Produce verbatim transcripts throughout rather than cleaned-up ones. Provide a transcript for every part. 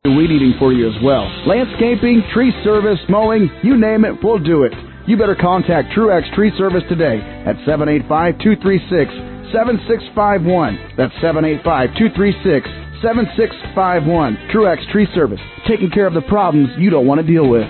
Weed eating for you as well. Landscaping, tree service, mowing, you name it, we'll do it. You better contact Truex Tree Service today at seven eight five, two three six, seven six five one. That's seven eight five, two three six, seven six five one. Truex Tree Service, taking care of the problems you don't want to deal with.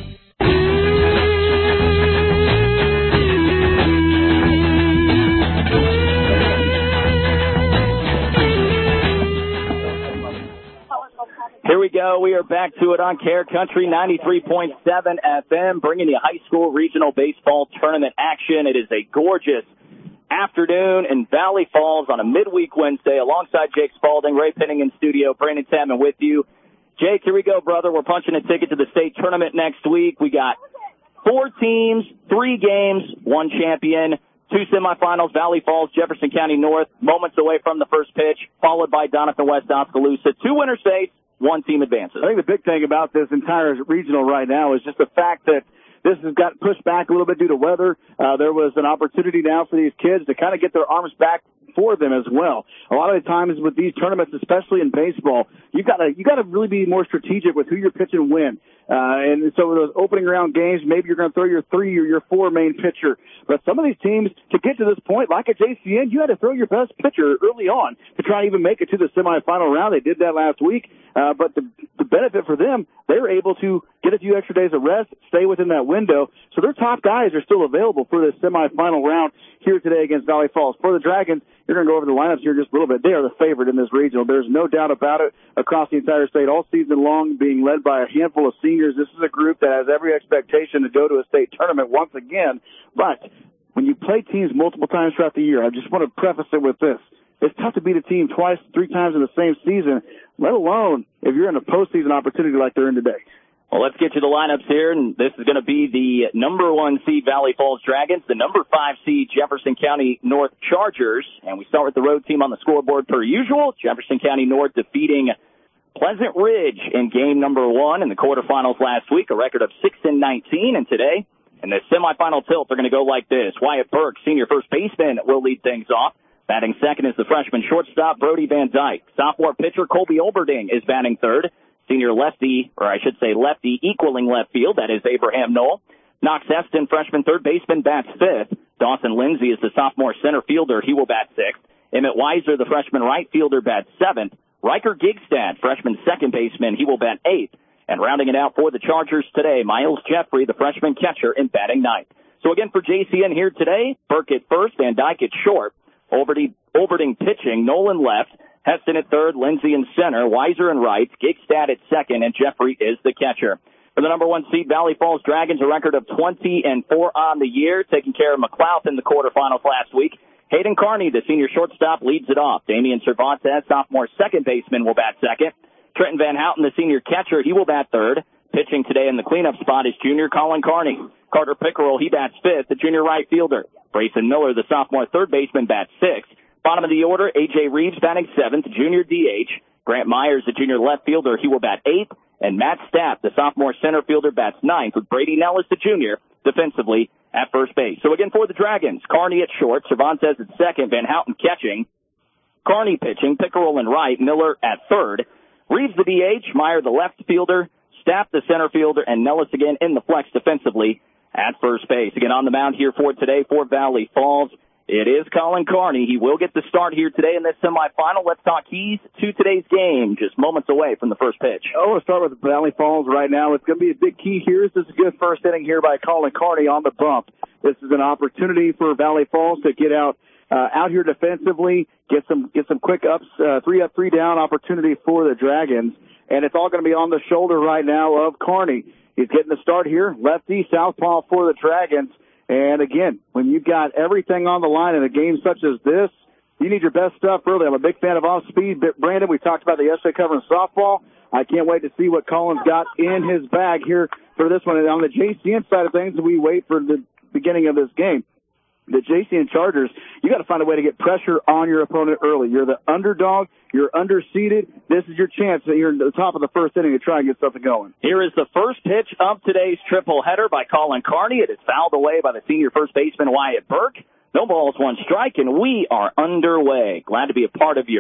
Here we go. We are back to it on Care Country ninety-three point seven F M, bringing you high school regional baseball tournament action. It is a gorgeous afternoon in Valley Falls on a midweek Wednesday alongside Jake Spalding, Ray Penning in studio, Brandon Chapman with you. Jake, here we go, brother. We're punching a ticket to the state tournament next week. We got four teams, three games, one champion, two semifinals, Valley Falls, Jefferson County North, moments away from the first pitch, followed by Doniphan West, Oskaloosa. Two winner states. One team advances. I think the big thing about this entire regional right now is just the fact that this has got pushed back a little bit due to weather. Uh, there was an opportunity now for these kids to kind of get their arms back for them as well. A lot of the times with these tournaments, especially in baseball, you gotta, you gotta really be more strategic with who you're pitching when. Uh, and so with those opening round games, maybe you're going to throw your three or your four main pitcher. But some of these teams, to get to this point, like at J C N, you had to throw your best pitcher early on to try and even make it to the semifinal round. They did that last week. Uh, but the, the benefit for them, they were able to get a few extra days of rest, stay within that window. So their top guys are still available for this semifinal round here today against Valley Falls. For the Dragons, you're going to go over the lineups here just a little bit. They are the favorite in this regional. There's no doubt about it across the entire state all season long, being led by a handful of seniors. This is a group that has every expectation to go to a state tournament once again. But when you play teams multiple times throughout the year, I just want to preface it with this. It's tough to beat a team twice, three times in the same season, let alone if you're in a postseason opportunity like they're in today. Well, let's get you the lineups here, and this is going to be the number one seed Valley Falls Dragons, the number five seed Jefferson County North Chargers, and we start with the road team on the scoreboard per usual. Jefferson County North defeating Pleasant Ridge in game number one in the quarterfinals last week, a record of six and nineteen, and today in the semifinal tilt, they're going to go like this. Wyatt Burke, senior first baseman, will lead things off. Batting second is the freshman shortstop, Brody Van Dyke. Sophomore pitcher, Colby Olberding, is batting third. Senior lefty, or I should say lefty, equaling left field, that is Abraham Knoll. Knox Eston, freshman third baseman, bats fifth. Dawson Lindsay is the sophomore center fielder. He will bat sixth. Emmett Weiser, the freshman right fielder, bats seventh. Riker Gigstad, freshman second baseman, he will bat eighth. And rounding it out for the Chargers today, Miles Jeffrey, the freshman catcher, in batting ninth. So again for J C N here today, Burke at first, Van Dyke at short. Olberding pitching, Nolan left, Heston at third, Lindsay in center, Weiser in right, Gigstad at second, and Jeffrey is the catcher. For the number one seed, Valley Falls Dragons, a record of twenty and four on the year, taking care of McLeod in the quarterfinals last week. Hayden Carney, the senior shortstop, leads it off. Damian Cervantes, sophomore second baseman, will bat second. Trenton Van Houten, the senior catcher, he will bat third. Pitching today in the cleanup spot is junior Colin Carney. Carter Pickerel, he bats fifth, the junior right fielder. Brayson Miller, the sophomore third baseman, bats sixth. Bottom of the order, A J Reeves batting seventh, junior D H. Grant Myers, the junior left fielder, he will bat eighth. And Matt Stapp, the sophomore center fielder, bats ninth, with Brady Nellis, the junior, defensively at first base. So again for the Dragons, Carney at short, Cervantes at second, Van Houten catching. Carney pitching, Pickerel in right, Miller at third. Reeves the D H, Meyer the left fielder, Stapp the center fielder, and Nellis again in the flex defensively at first base. Again on the mound here for today for Valley Falls, it is Colin Carney. He will get the start here today in this semifinal. Let's talk keys to today's game, just moments away from the first pitch. I want to start with Valley Falls right now. It's going to be a big key here. This is a good first inning here by Colin Carney on the bump. This is an opportunity for Valley Falls to get out uh, out here defensively, get some get some quick ups, uh, three up, three down opportunity for the Dragons. And it's all going to be on the shoulder right now of Carney. He's getting the start here, lefty, southpaw for the Dragons. And again, when you've got everything on the line in a game such as this, you need your best stuff early. I'm a big fan of off-speed. Brandon, we talked about the yesterday covering softball. I can't wait to see what Colin's got in his bag here for this one. And on the J C N side of things, we wait for the beginning of this game. The J C N Chargers, you got to find a way to get pressure on your opponent early. You're the underdog. You're underseeded. This is your chance that you're at the top of the first inning to try and get something going. Here is the first pitch of today's triple header by Colin Carney. It is fouled away by the senior first baseman Wyatt Burke. No balls, one strike, and we are underway. Glad to be a part of your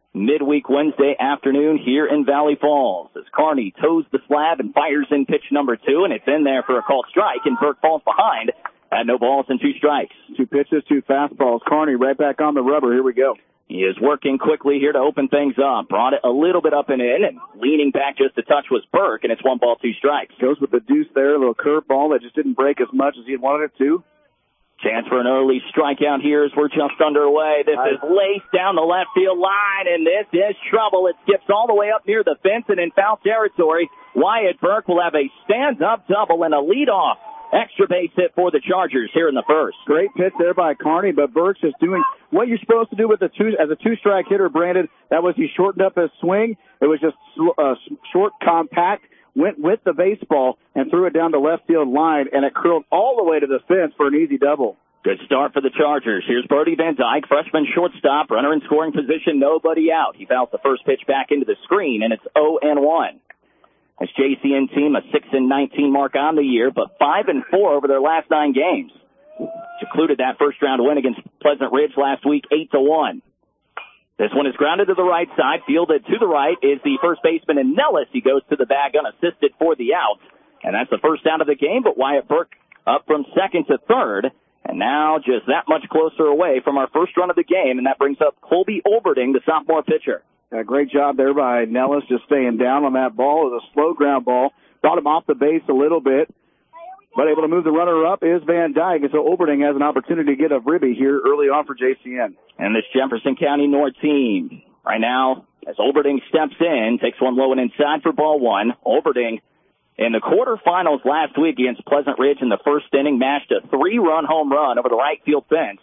midweek Wednesday afternoon here in Valley Falls as Kearney toes the slab and fires in pitch number two, and it's in there for a called strike, and Burke falls behind at no balls and two strikes. Two pitches, two fastballs. Kearney right back on the rubber. Here we go. He is working quickly here to open things up. Brought it a little bit up and in, and leaning back just a touch was Burke, and it's one ball, two strikes. Goes with the deuce there, a little curveball that just didn't break as much as he had wanted it to. Chance for an early strikeout here as we're just underway. This is laced down the left field line, and this is trouble. It skips all the way up near the fence and in foul territory. Wyatt Burke will have a stand-up double and a leadoff extra base hit for the Chargers here in the first. Great pitch there by Kearney, but Burke's just doing what you're supposed to do with a two, as a two-strike hitter, Brandon. That was he shortened up his swing. It was just uh, short, compact, went with the baseball and threw it down the left field line, and it curled all the way to the fence for an easy double. Good start for the Chargers. Here's Brody Van Dyke, freshman shortstop, runner in scoring position, nobody out. He fouls the first pitch back into the screen, and it's oh and one. This J C N team, a six and nineteen mark on the year, but five and four over their last nine games. Which included that first round win against Pleasant Ridge last week, eight to one. This one is grounded to the right side, fielded to the right is the first baseman in Nellis. He goes to the bag unassisted for the out, and that's the first out of the game, but Wyatt Burke up from second to third, and now just that much closer away from our first run of the game, and that brings up Colby Olberding, the sophomore pitcher. A great job there by Nellis, just staying down on that ball. It was a slow ground ball. Brought him off the base a little bit, but able to move the runner up is Van Dyke. And so Olberding has an opportunity to get a ribby here early on for J C N. And this Jefferson County North team right now, as Olberding steps in, takes one low and inside for ball one. Olberding in the quarterfinals last week against Pleasant Ridge in the first inning mashed a three-run home run over the right field fence.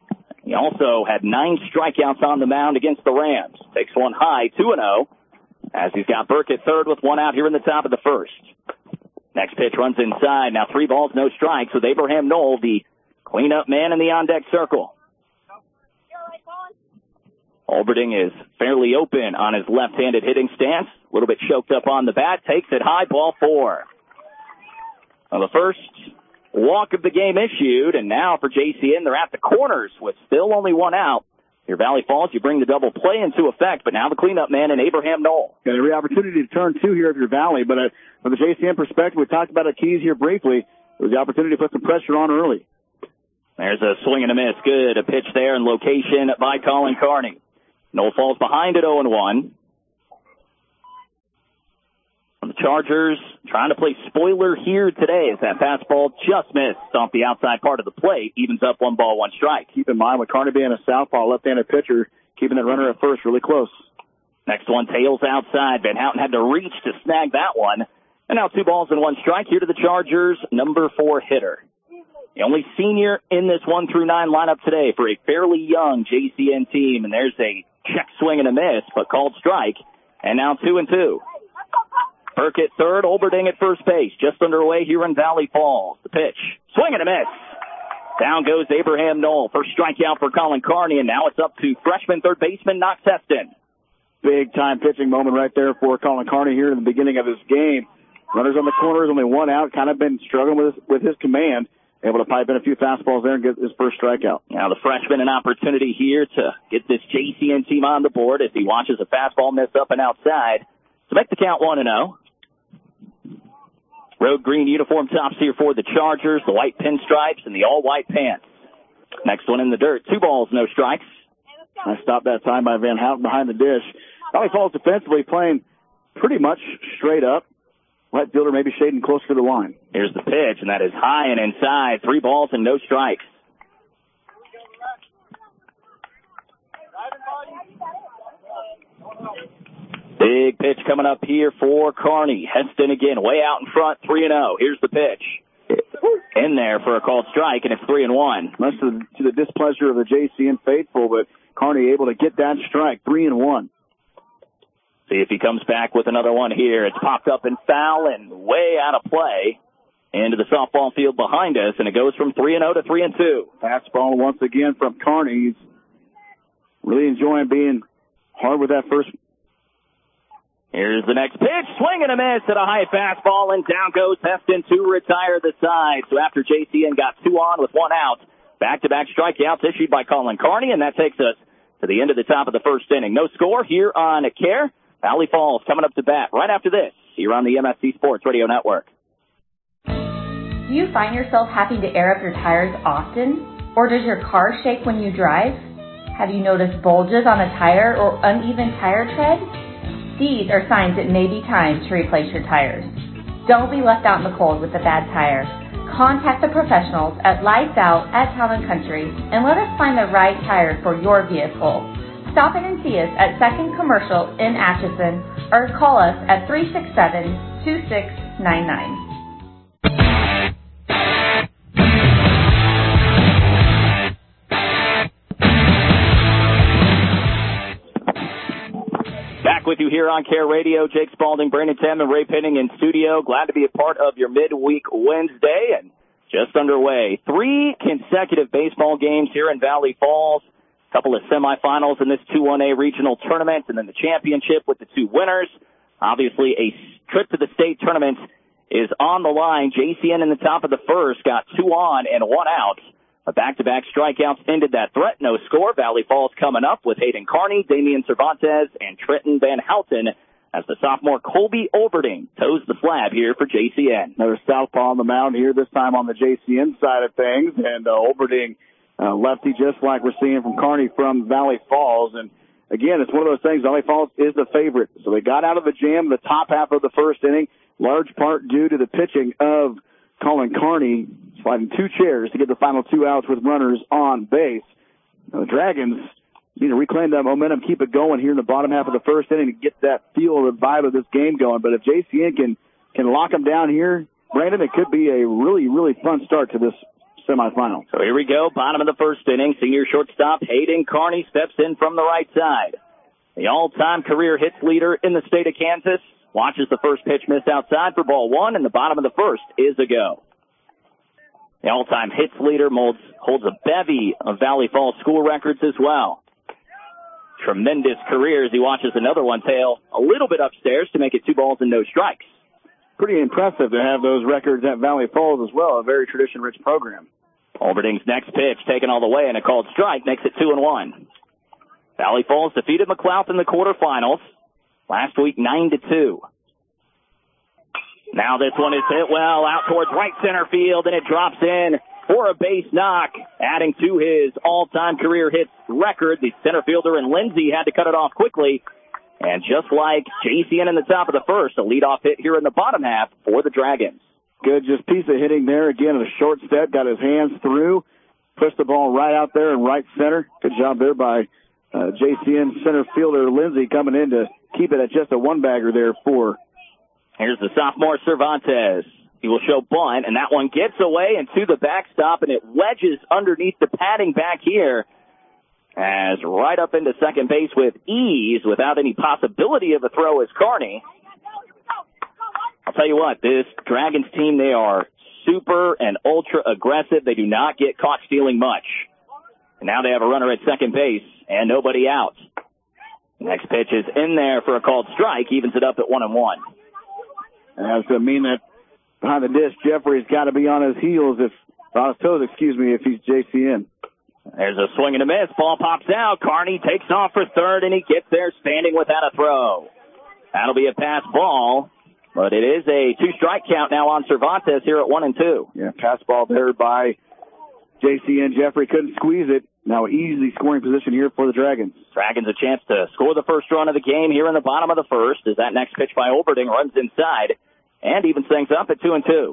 He also had nine strikeouts on the mound against the Rams. Takes one high, two and oh, as he's got Burke at third with one out here in the top of the first. Next pitch runs inside. Now three balls, no strikes with Abraham Knoll, the cleanup man in the on-deck circle. Olberding is fairly open on his left-handed hitting stance. A little bit choked up on the bat. Takes it high, ball four. Well, the first walk of the game issued, and now for J C N, they're at the corners with still only one out. Your Valley Falls, you bring the double play into effect, but now the cleanup man in Abraham Knoll. Got every opportunity to turn two here of your Valley, but uh, from the J C N perspective, we talked about the keys here briefly. It was the opportunity to put some pressure on early. There's a swing and a miss. Good. A pitch there in location by Colin Kearney. Knoll falls behind at oh and one. The Chargers trying to play spoiler here today as that fastball just missed off the outside part of the plate. Evens up one ball, one strike. Keep in mind with Kearney being a southpaw left-handed pitcher, keeping that runner at first really close. Next one tails outside. Van Houten had to reach to snag that one. And now two balls and one strike here to the Chargers, number four hitter. The only senior in this one through nine lineup today for a fairly young J C N team. And there's a check swing and a miss, but called strike. And now two and two. Burke at third, Olberding at first base. Just underway here in Valley Falls. The pitch. Swing and a miss. Down goes Abraham Knoll. First strikeout for Colin Kearney, and now it's up to freshman third baseman Knox Heston. Big time pitching moment right there for Colin Kearney here in the beginning of his game. Runners on the corners, only one out. Kind of been struggling with his, with his command. Able to pipe in a few fastballs there and get his first strikeout. Now the freshman an opportunity here to get this J C N team on the board as he watches a fastball miss up and outside to make the count one and oh. Road green uniform tops here for the Chargers, the white pinstripes and the all-white pants. Next one in the dirt. Two balls, no strikes. I stopped that time by Van Houten behind the dish. Valley Falls defensively playing pretty much straight up. Right fielder maybe shading closer to the line. Here's the pitch, and that is high and inside. Three balls and no strikes. Big pitch coming up here for Kearney. Heston again, way out in front, three and oh. Here's the pitch. In there for a called strike, and it's three and one. Much to the, to the displeasure of the J C N faithful, but Kearney able to get that strike, three and one. See if he comes back with another one here. It's popped up and foul and way out of play into the softball field behind us, and it goes from three and oh to three and two. Fastball once again from Kearney. He's really enjoying being hard with that first. Here's the next pitch. Swing and a miss at a high fastball, and down goes Heston to retire the side. So after J C N got two on with one out, back-to-back strikeouts issued by Colin Kearney, and that takes us to the end of the top of the first inning. No score here on Care. Valley Falls coming up to bat right after this here on the M S C Sports Radio Network. Do you find yourself having to air up your tires often? Or does your car shake when you drive? Have you noticed bulges on a tire or uneven tire tread? These are signs it may be time to replace your tires. Don't be left out in the cold with a bad tire. Contact the professionals at Lights Out at Town and Country and let us find the right tire for your vehicle. Stop in and see us at Second Commercial in Atchison or call us at three six seven, two six nine nine. Back with you here on Care Radio. Jake Spalding, Brandon Tam, and Ray Penning in studio. Glad to be a part of your midweek Wednesday and just underway. Three consecutive baseball games here in Valley Falls. A couple of semifinals in this two one A regional tournament, and then the championship with the two winners. Obviously, a trip to the state tournament is on the line. J C N in the top of the first got two on and one out. A back-to-back strikeouts ended that threat. No score. Valley Falls coming up with Hayden Carney, Damian Cervantes, and Trenton Van Houten as the sophomore Colby Overding toes the slab here for J C N. Another southpaw on the mound here, this time on the J C N side of things, and uh, Overding uh, lefty just like we're seeing from Carney from Valley Falls. And again, it's one of those things, Valley Falls is the favorite. So they got out of the jam the top half of the first inning, large part due to the pitching of Colin Carney, sliding two chairs to get the final two outs with runners on base. Now, the Dragons need to reclaim that momentum, keep it going here in the bottom half of the first inning to get that feel or the vibe of this game going. But if J C N can, can lock them down here, Brandon, it could be a really, really fun start to this semifinal. So here we go, bottom of the first inning. Senior shortstop Hayden Carney steps in from the right side. The all-time career hits leader in the state of Kansas watches the first pitch miss outside for ball one, and the bottom of the first is a go. The all-time hits leader molds, holds a bevy of Valley Falls school records as well. Tremendous career as he watches another one tail a little bit upstairs to make it two balls and no strikes. Pretty impressive to have those records at Valley Falls as well, a very tradition-rich program. Overding's next pitch taken all the way and a called strike makes it two and one. Valley Falls defeated McLouth in the quarterfinals last week nine to two. Now this one is hit well out towards right center field, and it drops in for a base knock, adding to his all-time career hits record. The center fielder in Lindsay had to cut it off quickly. And just like J C N in the top of the first, a leadoff hit here in the bottom half for the Dragons. Good just piece of hitting there. Again, a short step, got his hands through, pushed the ball right out there in right center. Good job there by uh, J C N center fielder Lindsay coming in to keep it at just a one-bagger there for. Here's the sophomore Cervantes. He will show bunt, and that one gets away and to the backstop, and it wedges underneath the padding back here. As right up into second base with ease, without any possibility of a throw, is Carney. I'll tell you what, this Dragons team, they are super and ultra aggressive. They do not get caught stealing much. And now they have a runner at second base and nobody out. Next pitch is in there for a called strike, evens it up at one and one. And that's going to mean that behind the dish, Jeffrey's got to be on his heels if, on his toes, excuse me, if he's J C N. There's a swing and a miss. Ball pops out. Carney takes off for third, and he gets there standing without a throw. That'll be a pass ball, but it is a two-strike count now on Cervantes here at one and two. Yeah, pass ball there by J C N. Jeffrey couldn't squeeze it. Now easy scoring position here for the Dragons. Dragons a chance to score the first run of the game here in the bottom of the first as that next pitch by Overding runs inside and evens things up at two and two.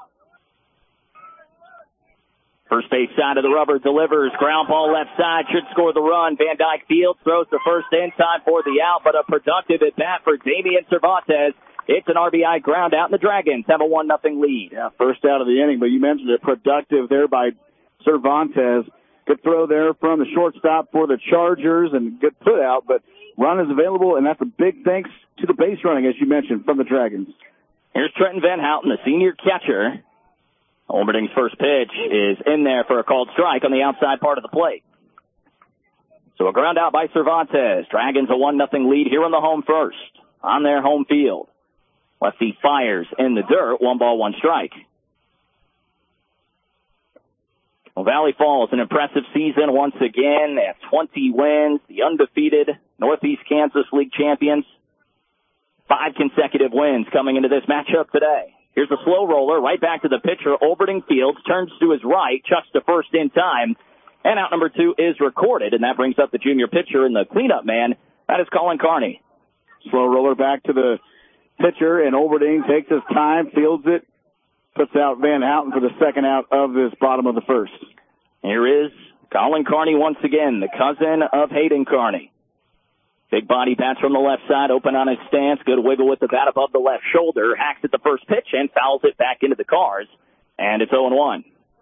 First base side of the rubber delivers. Ground ball left side. Should score the run. Van Dyke Fields throws the first in time for the out, but a productive at bat for Damian Cervantes. It's an R B I ground out, and the Dragons have a one nothing lead. Yeah, first out of the inning, but you mentioned it. Productive there by Cervantes. Good throw there from the shortstop for the Chargers, and good put out, but run is available, and that's a big thanks to the base running, as you mentioned, from the Dragons. Here's Trenton Van Houten, the senior catcher. Overding's first pitch is in there for a called strike on the outside part of the plate. So a ground out by Cervantes. Dragons a one nothing lead here on the home first, on their home field. Lefty fires in the dirt, one ball, one strike. Well, Valley Falls, an impressive season once again. They have twenty wins, the undefeated Northeast Kansas League champions. Five consecutive wins coming into this matchup today. Here's a slow roller, right back to the pitcher, Oberding Fields, turns to his right, chucks to first in time, and out number two is recorded, and that brings up the junior pitcher and the cleanup man. That is Colin Carney. Slow roller back to the pitcher, and Oberding takes his time, fields it, puts out Van Houten for the second out of this bottom of the first. Here is Colin Carney once again, the cousin of Hayden Carney. Big body bats from the left side, open on his stance, good wiggle with the bat above the left shoulder, hacks at the first pitch and fouls it back into the cars, and it's oh and one.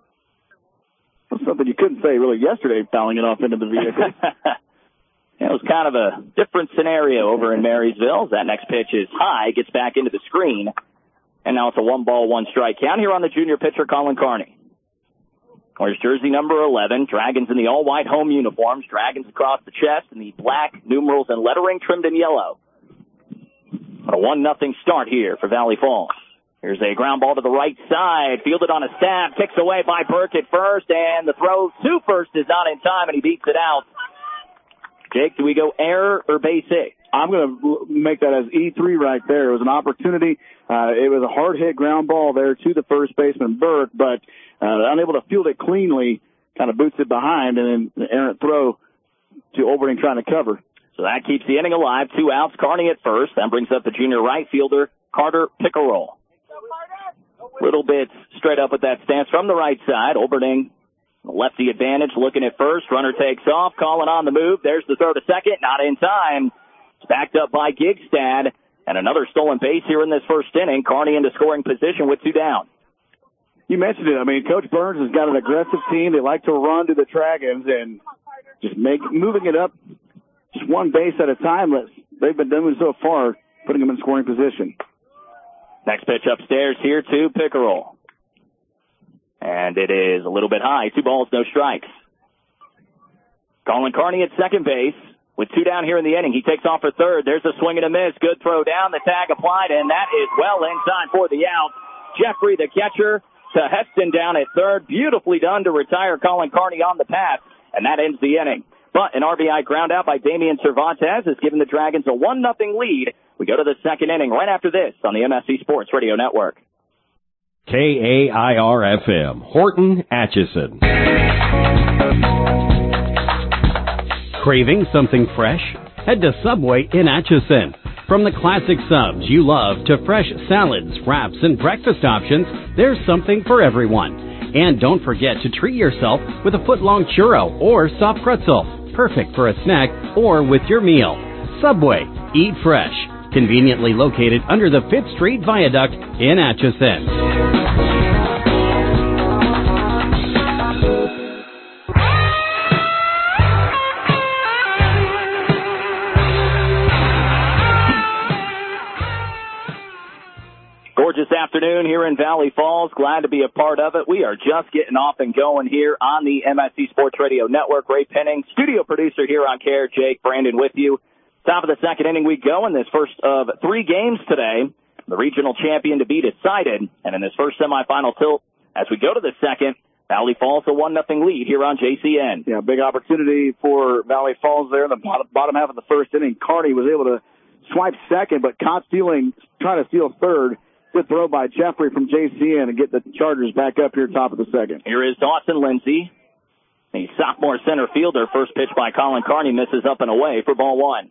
That's something you couldn't say really yesterday, fouling it off into the vehicle. It was kind of a different scenario over in Marysville. That next pitch is high, gets back into the screen, and now it's a one ball, one strike count here on the junior pitcher, Colin Carney. Wears jersey number eleven, Dragons in the all-white home uniforms, Dragons across the chest, and the black numerals and lettering trimmed in yellow. But a one nothing start here for Valley Falls. Here's a ground ball to the right side, fielded on a stab, kicked away by Burke at first, and the throw to first is not in time, and he beats it out. Jake, do we go error or base hit? I'm going to make that as E three right there. It was an opportunity. Uh, it was a hard-hit ground ball there to the first baseman, Burke, but uh, unable to field it cleanly, kind of boots it behind, and then an errant throw to Oberding trying to cover. So that keeps the inning alive. Two outs, Carney at first. That brings up the junior right fielder, Carter Pickerel. Little bit straight up with that stance from the right side. Oberding, lefty advantage, looking at first. Runner takes off, calling on the move. There's the throw to second, not in time. It's backed up by Gigstad, and another stolen base here in this first inning. Carney into scoring position with two down. You mentioned it. I mean, Coach Burns has got an aggressive team. They like to run to the Dragons and just make moving it up just one base at a time. They've been doing so far, putting them in scoring position. Next pitch upstairs here to Pickerel. And it is a little bit high. Two balls, no strikes. Colin Carney at second base. With two down here in the inning, he takes off for third. There's a swing and a miss. Good throw down. The tag applied, and that is well in time for the out. Jeffrey, the catcher, to Heston down at third. Beautifully done to retire Colin Carney on the pass, and that ends the inning. But an R B I ground out by Damian Cervantes has given the Dragons a one nothing lead. We go to the second inning right after this on the M S C Sports Radio Network. K A I R F M, Horton, Atchison. Craving something fresh? Head to Subway in Atchison. From the classic subs you love to fresh salads, wraps, and breakfast options, there's something for everyone. And don't forget to treat yourself with a foot-long churro or soft pretzel, perfect for a snack or with your meal. Subway, eat fresh. Conveniently located under the Fifth Street Viaduct in Atchison. Gorgeous afternoon here in Valley Falls. Glad to be a part of it. We are just getting off and going here on the M S C Sports Radio Network. Ray Penning, studio producer here on Care. Jake, Brandon with you. Top of the second inning we go in this first of three games today. The regional champion to be decided. And in this first semifinal tilt, as we go to the second, Valley Falls a one nothing lead here on J C N. Yeah, big opportunity for Valley Falls there in the bottom, bottom half of the first inning. Carney was able to swipe second, but caught stealing, trying to steal third. Good throw by Jeffrey from J C N and get the Chargers back up here top of the second. Here is Dawson Lindsay, the sophomore center fielder. First pitch by Colin Carney misses up and away for ball one.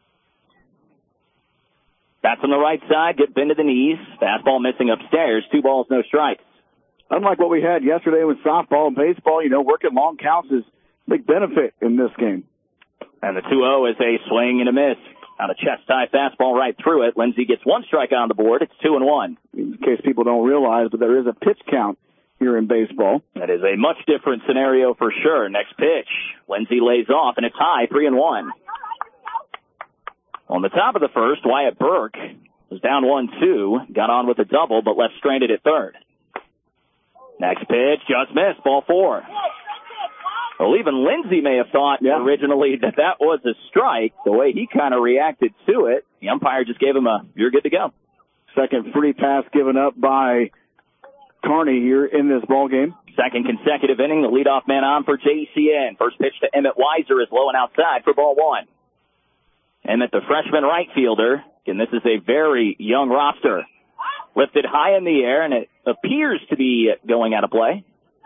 Bats on the right side, get bend to the knees. Fastball missing upstairs. Two balls, no strikes. Unlike what we had yesterday with softball and baseball, you know, working long counts is a big benefit in this game. And the two oh is a swing and a miss. On a chest-high fastball right through it. Lindsay gets one strike on the board. It's two and one. In case people don't realize, but there is a pitch count here in baseball. That is a much different scenario for sure. Next pitch. Lindsay lays off, and it's high, three and one. On the top of the first, Wyatt Burke was down one two. Got on with a double, but left stranded at third. Next pitch, just missed, ball four. Well, even Lindsay may have thought yeah. originally that that was a strike, the way he kind of reacted to it. The umpire just gave him a, you're good to go. Second free pass given up by Carney here in this ball game. Second consecutive inning, the leadoff man on for J C N. First pitch to Emmett Weiser is low and outside for ball one. Emmett, the freshman right fielder, and this is a very young roster. Lifted high in the air, and it appears to be going out of play.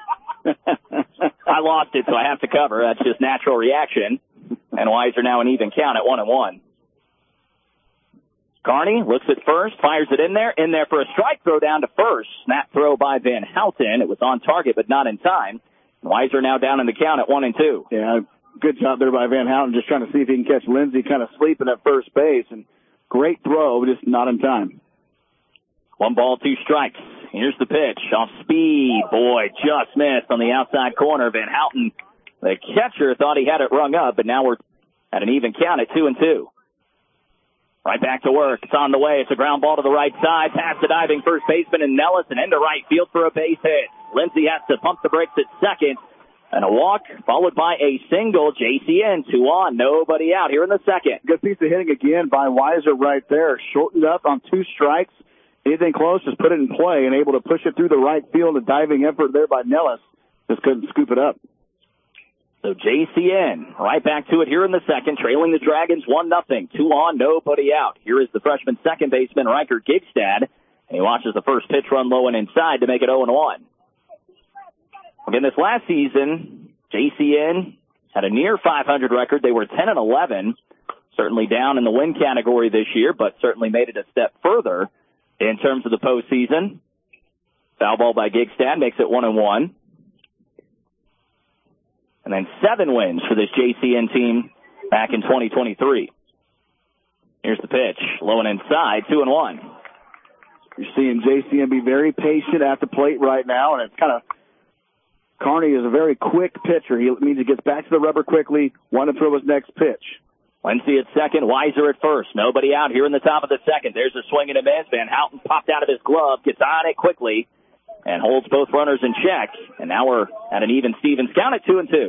I lost it, so I have to cover. That's just natural reaction. And Weiser now an even count at one and one. Carney looks at first, fires it in there, in there for a strike throw down to first. Snap throw by Van Houten. It was on target, but not in time. Weiser now down in the count at one and two. Yeah, good job there by Van Houten, just trying to see if he can catch Lindsey kind of sleeping at first base. And great throw, just not in time. One ball, two strikes. Here's the pitch. Off speed. Boy, just missed on the outside corner. Van Houten, the catcher, thought he had it rung up, but now we're at an even count at two and two. Right back to work. It's on the way. It's a ground ball to the right side. Past the diving first baseman and Nellis and into right field for a base hit. Lindsey has to pump the brakes at second. And a walk followed by a single. J C N, two on, nobody out here in the second. Good piece of hitting again by Weiser right there. Shortened up on two strikes. Anything close, just put it in play and able to push it through the right field. A diving effort there by Nellis. Just couldn't scoop it up. So J C N right back to it here in the second, trailing the Dragons one nothing. Two on, nobody out. Here is the freshman second baseman, Riker Gigstad. And he watches the first pitch run low and inside to make it oh and one. Again, this last season, J C N had a near five hundred record. They were ten and eleven. Certainly down in the win category this year, but certainly made it a step further in terms of the postseason. Foul ball by Gigstad makes it one and one. And then seven wins for this J C N team back in twenty twenty-three. Here's the pitch. Low and inside, two and one. You're seeing J C N be very patient at the plate right now, and it's kind of, Carney is a very quick pitcher. He means he gets back to the rubber quickly, want to throw his next pitch. Lindsey at second, Weiser at first. Nobody out here in the top of the second. There's a swing and a miss. Van Houten popped out of his glove, gets on it quickly, and holds both runners in check. And now we're at an even Stevens count at two and two.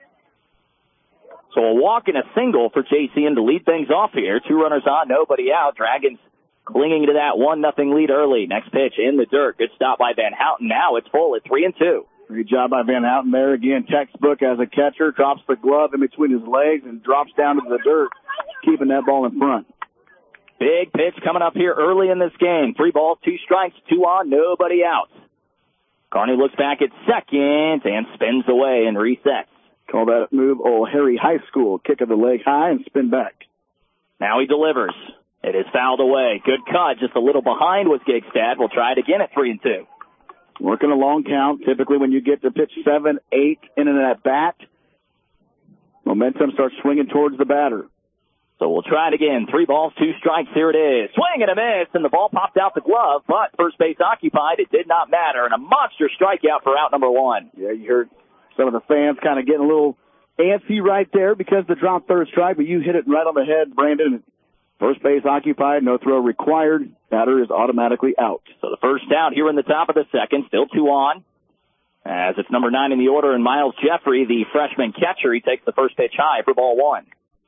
So a walk and a single for J C N to lead things off here. Two runners on, nobody out. Dragons clinging to that one nothing lead early. Next pitch in the dirt. Good stop by Van Houten. Now it's full at three and two. Great job by Van Houten there. Again, textbook as a catcher. Drops the glove in between his legs and drops down into the dirt, keeping that ball in front. Big pitch coming up here early in this game. Three balls, two strikes, two on, nobody out. Carney looks back at second and spins away and resets. Call that move old Harry High School. Kick of the leg high and spin back. Now he delivers. It is fouled away. Good cut. Just a little behind with Gigstad. We'll try it again at three and two. Working a long count. Typically when you get to pitch seven, eight in and at bat, momentum starts swinging towards the batter. So we'll try it again. Three balls, two strikes. Here it is. Swing and a miss, and the ball popped out the glove, but first base occupied. It did not matter, and a monster strikeout for out number one. Yeah, you heard some of the fans kind of getting a little antsy right there because the drop third strike, but you hit it right on the head, Brandon. First base occupied, no throw required. Batter is automatically out. So the first out here in the top of the second, still two on. As it's number nine in the order, and Miles Jeffrey, the freshman catcher, he takes the first pitch high for ball one.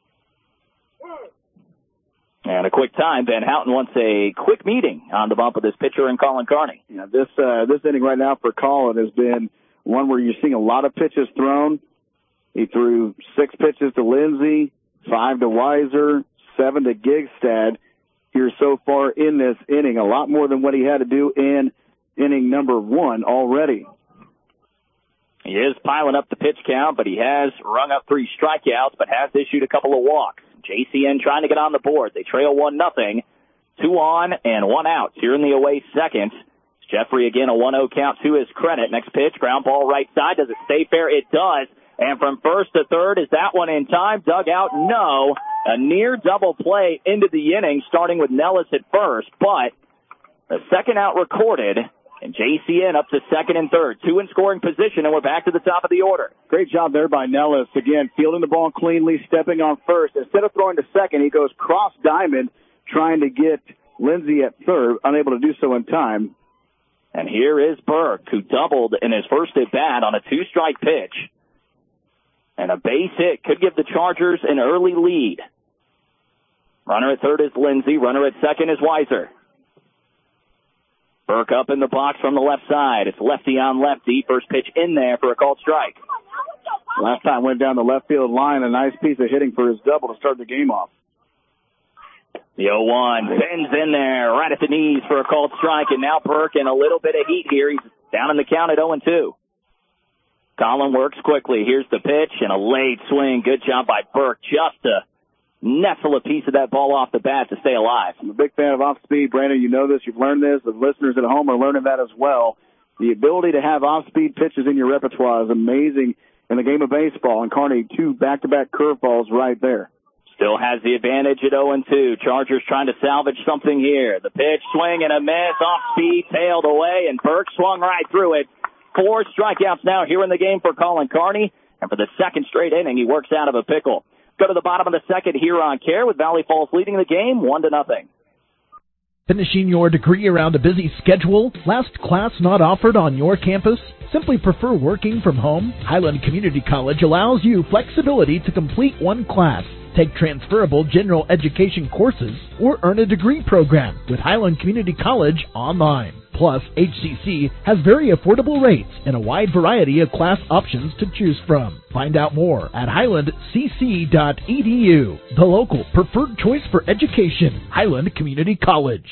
And a quick time. Van Houten wants a quick meeting on the bump of this pitcher and Colin Carney. Yeah, this uh, this inning right now for Colin has been one where you're seeing a lot of pitches thrown. He threw six pitches to Lindsey, five to Weiser, seven to Gigstad here so far in this inning. A lot more than what he had to do in inning number one already. He is piling up the pitch count, but he has rung up three strikeouts, but has issued a couple of walks. J C N trying to get on the board. They trail one nothing. Two on and one out here in the away second. Jeffrey again a one oh count to his credit. Next pitch, ground ball right side. Does it stay fair? It does. And from first to third, is that one in time? Dug out? No. A near double play into the inning, starting with Nellis at first, but the second out recorded. And J C N up to second and third. Two in scoring position, and we're back to the top of the order. Great job there by Nellis. Again, fielding the ball cleanly, stepping on first. Instead of throwing to second, he goes cross diamond, trying to get Lindsey at third, unable to do so in time. And here is Burke, who doubled in his first at-bat on a two-strike pitch. And a base hit could give the Chargers an early lead. Runner at third is Lindsey. Runner at second is Weiser. Burke up in the box from the left side. It's lefty on lefty. First pitch in there for a called strike. Last time went down the left field line. A nice piece of hitting for his double to start the game off. The oh one bends in there right at the knees for a called strike, and now Burke in a little bit of heat here. He's down in the count at oh and two. Colin works quickly. Here's the pitch and a late swing. Good job by Burke just to nestle a piece of that ball off the bat to stay alive. I'm a big fan of off-speed. Brandon, you know this. You've learned this. The listeners at home are learning that as well. The ability to have off-speed pitches in your repertoire is amazing in the game of baseball. And Kearney, two back-to-back curveballs right there. Still has the advantage at oh and two. Chargers trying to salvage something here. The pitch, swing, and a miss. Off-speed, tailed away, and Burke swung right through it. Four strikeouts now here in the game for Colin Kearney. And for the second straight inning, he works out of a pickle. Go to the bottom of the second here on Care with Valley Falls leading the game one to nothing. Finishing your degree around a busy schedule? Last class not offered on your campus? Simply prefer working from home? Highland Community College allows you flexibility to complete one class, take transferable general education courses, or earn a degree program with Highland Community College online. Plus, H C C has very affordable rates and a wide variety of class options to choose from. Find out more at highland c c dot e d u. The local preferred choice for education, Highland Community College.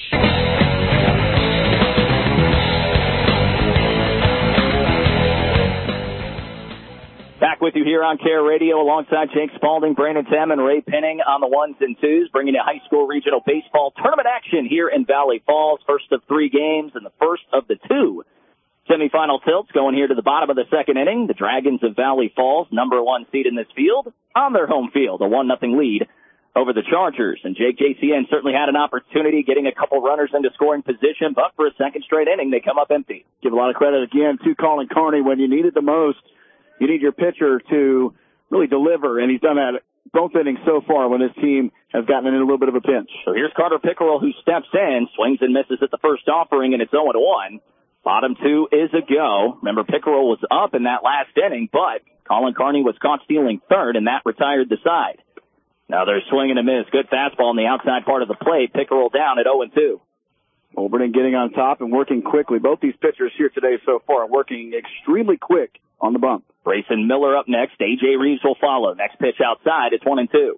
Back with you here on Care Radio alongside Jake Spalding, Brandon Tam, and Ray Penning on the ones and twos, bringing you high school regional baseball tournament action here in Valley Falls. First of three games and the first of the two semifinal tilts going here to the bottom of the second inning. The Dragons of Valley Falls, number one seed in this field, on their home field, a one nothing lead over the Chargers. And Jake, J C N certainly had an opportunity getting a couple runners into scoring position, but for a second straight inning, they come up empty. Give a lot of credit again to Colin Kearney when you need it the most. You need your pitcher to really deliver, and he's done that both innings so far when his team has gotten in a little bit of a pinch. So here's Carter Pickerel, who steps in, swings and misses at the first offering, and it's oh and one. Bottom two is a go. Remember, Pickerel was up in that last inning, but Colin Kearney was caught stealing third, and that retired the side. Now they're swinging a miss. Good fastball on the outside part of the plate. Pickerel down at oh and two. Overton getting on top and working quickly. Both these pitchers here today so far are working extremely quick on the bump. Brayson Miller up next. A J Reeves will follow. Next pitch outside. It's one and two.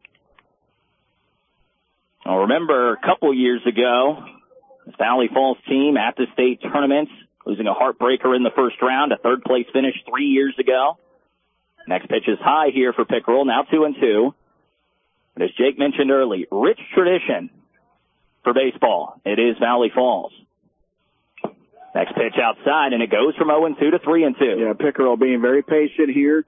Now remember, a couple years ago, the Valley Falls team at the state tournaments, losing a heartbreaker in the first round, a third place finish three years ago. Next pitch is high here for Pickerel. Now two and two. But as Jake mentioned early, rich tradition for baseball. It is Valley Falls. Next pitch outside, and it goes from oh and two to three and two. Yeah, Pickerel being very patient here.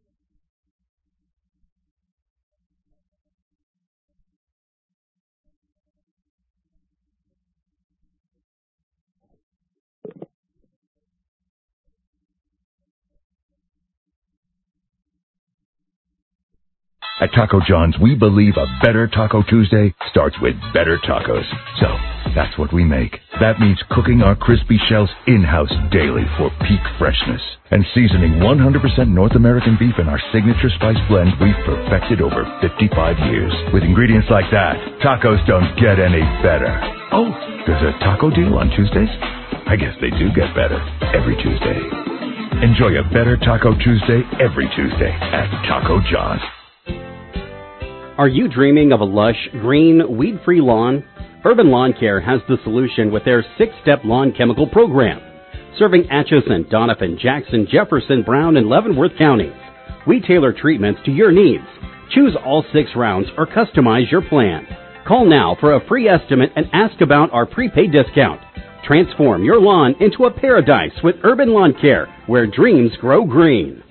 At Taco John's, we believe a better Taco Tuesday starts with better tacos. So, that's what we make. That means cooking our crispy shells in-house daily for peak freshness. And seasoning one hundred percent North American beef in our signature spice blend we've perfected over fifty-five years. With ingredients like that, tacos don't get any better. Oh, there's a taco deal on Tuesdays? I guess they do get better every Tuesday. Enjoy a better Taco Tuesday every Tuesday at Taco John's. Are you dreaming of a lush, green, weed-free lawn? Urban Lawn Care has the solution with their six-step lawn chemical program. Serving Atchison, Doniphan, Jackson, Jefferson, Brown, and Leavenworth counties. We tailor treatments to your needs. Choose all six rounds or customize your plan. Call now for a free estimate and ask about our prepaid discount. Transform your lawn into a paradise with Urban Lawn Care, where dreams grow green.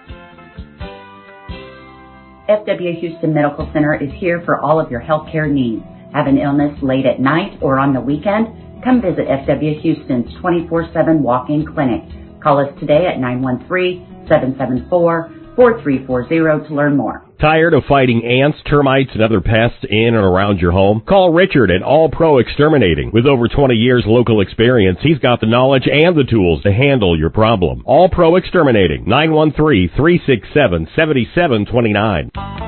F W Houston Medical Center is here for all of your healthcare needs. Have an illness late at night or on the weekend? Come visit F W Houston's twenty-four seven walk-in clinic. Call us today at nine one three, seven seven four, four three four zero to learn more. Tired of fighting ants, termites, and other pests in and around your home? Call Richard at All Pro Exterminating. With over twenty years local experience, he's got the knowledge and the tools to handle your problem. All Pro Exterminating, nine one three, three six seven, seven seven two nine.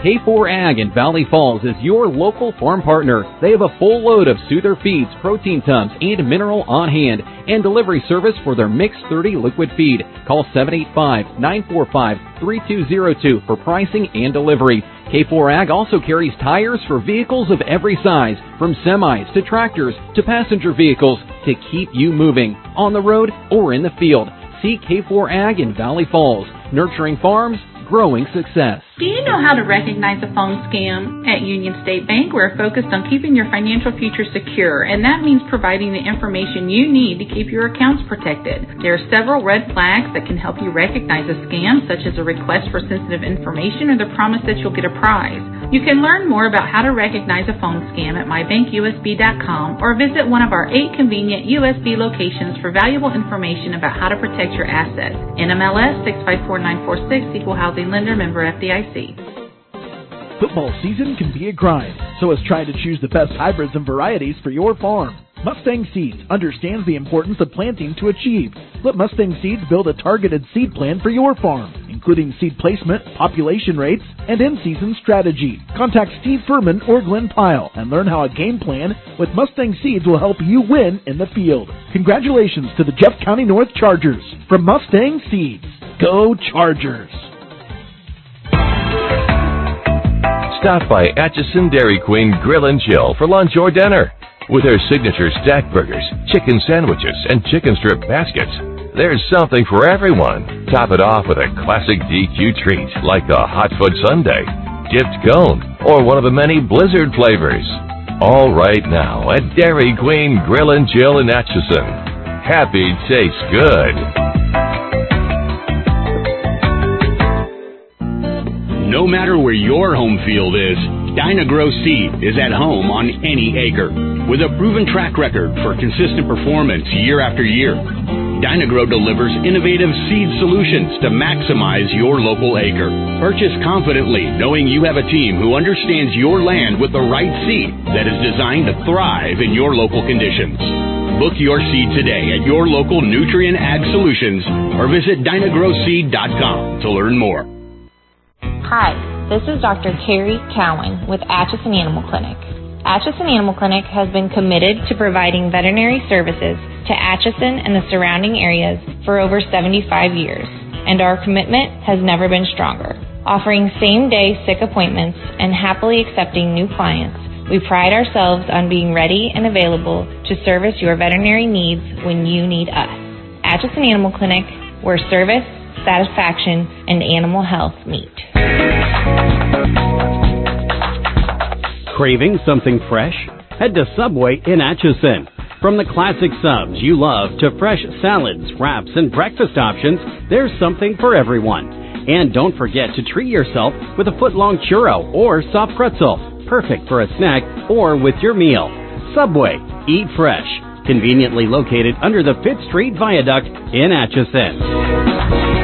K four Ag in Valley Falls is your local farm partner. They have a full load of soother feeds, protein tubs, and mineral on hand, and delivery service for their Mix thirty liquid feed. Call seven eight five, nine four five, three two zero two for pricing and delivery. K four Ag also carries tires for vehicles of every size, from semis to tractors to passenger vehicles, to keep you moving on the road or in the field. See K four Ag in Valley Falls, nurturing farms, growing success. Do you know how to recognize a phone scam? At Union State Bank, we're focused on keeping your financial future secure, and that means providing the information you need to keep your accounts protected. There are several red flags that can help you recognize a scam, such as a request for sensitive information or the promise that you'll get a prize. You can learn more about how to recognize a phone scam at my bank U S B dot com or visit one of our eight convenient U S B locations for valuable information about how to protect your assets. N M L S six five four nine four six, Equal Housing Lender, member F D I C. Football season can be a grind, so let's try to choose the best hybrids and varieties for your farm. Mustang Seeds understands the importance of planting to achieve. Let Mustang Seeds build a targeted seed plan for your farm, including seed placement, population rates, and in-season strategy. Contact Steve Furman or Glenn Pyle and learn how a game plan with Mustang Seeds will help you win in the field. Congratulations to the Jeff County North Chargers from Mustang Seeds. Go Chargers! Stop by Atchison Dairy Queen Grill and Chill for lunch or dinner. With their signature stack burgers, chicken sandwiches, and chicken strip baskets, there's something for everyone. Top it off with a classic D Q treat like a hot foot sundae, dipped cone, or one of the many Blizzard flavors. All right now at Dairy Queen Grill and Chill in Atchison. Happy tastes good. No matter where your home field is, Dyna-Gro Seed is at home on any acre. With a proven track record for consistent performance year after year, Dyna-Gro delivers innovative seed solutions to maximize your local acre. Purchase confidently, knowing you have a team who understands your land with the right seed that is designed to thrive in your local conditions. Book your seed today at your local Nutrien Ag Solutions or visit Dyna Gro Seed dot com to learn more. Hi, this is Doctor Carrie Cowan with Atchison Animal Clinic. Atchison Animal Clinic has been committed to providing veterinary services to Atchison and the surrounding areas for over seventy-five years, and our commitment has never been stronger. Offering same-day sick appointments and happily accepting new clients, we pride ourselves on being ready and available to service your veterinary needs when you need us. Atchison Animal Clinic, where service, satisfaction, and animal health meet. Craving something fresh? Head to Subway in Atchison. From the classic subs you love to fresh salads, wraps, and breakfast options, there's something for everyone. And don't forget to treat yourself with a foot-long churro or soft pretzel, perfect for a snack or with your meal. Subway, eat fresh. Conveniently located under the Fifth Street Viaduct in Atchison.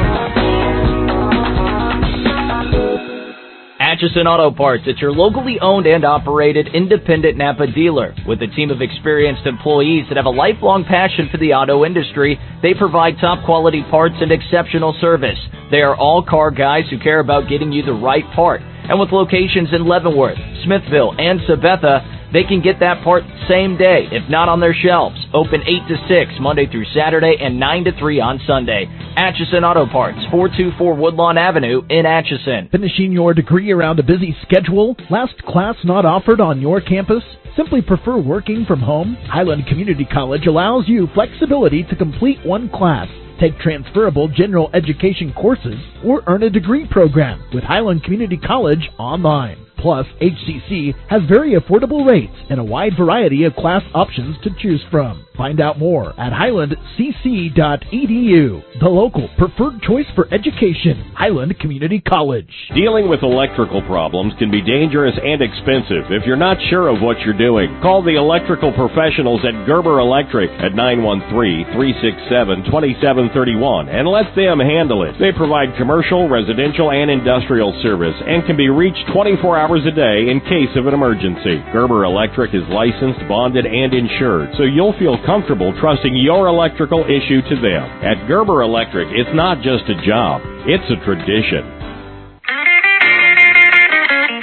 Atchison Auto Parts, it's your locally owned and operated independent Napa dealer. With a team of experienced employees that have a lifelong passion for the auto industry, they provide top quality parts and exceptional service. They are all car guys who care about getting you the right part. And with locations in Leavenworth, Smithville, and Sabetha, they can get that part same day, if not on their shelves. Open eight to six Monday through Saturday and nine to three on Sunday. Atchison Auto Parts, four two four Woodlawn Avenue in Atchison. Finishing your degree around a busy schedule? Last class not offered on your campus? Simply prefer working from home? Highland Community College allows you flexibility to complete one class, take transferable general education courses, or earn a degree program with Highland Community College online. Plus, H C C has very affordable rates and a wide variety of class options to choose from. Find out more at highland c c dot e d u, the local preferred choice for education, Highland Community College. Dealing with electrical problems can be dangerous and expensive if you're not sure of what you're doing. Call the electrical professionals at Gerber Electric at nine one three, three six seven, two seven three one and let them handle it. They provide commercial, residential, and industrial service and can be reached twenty-four hours a day in case of an emergency. Gerber Electric is licensed, bonded, and insured, so you'll feel comfortable trusting your electrical issue to them. At Gerber Electric, it's not just a job, it's a tradition.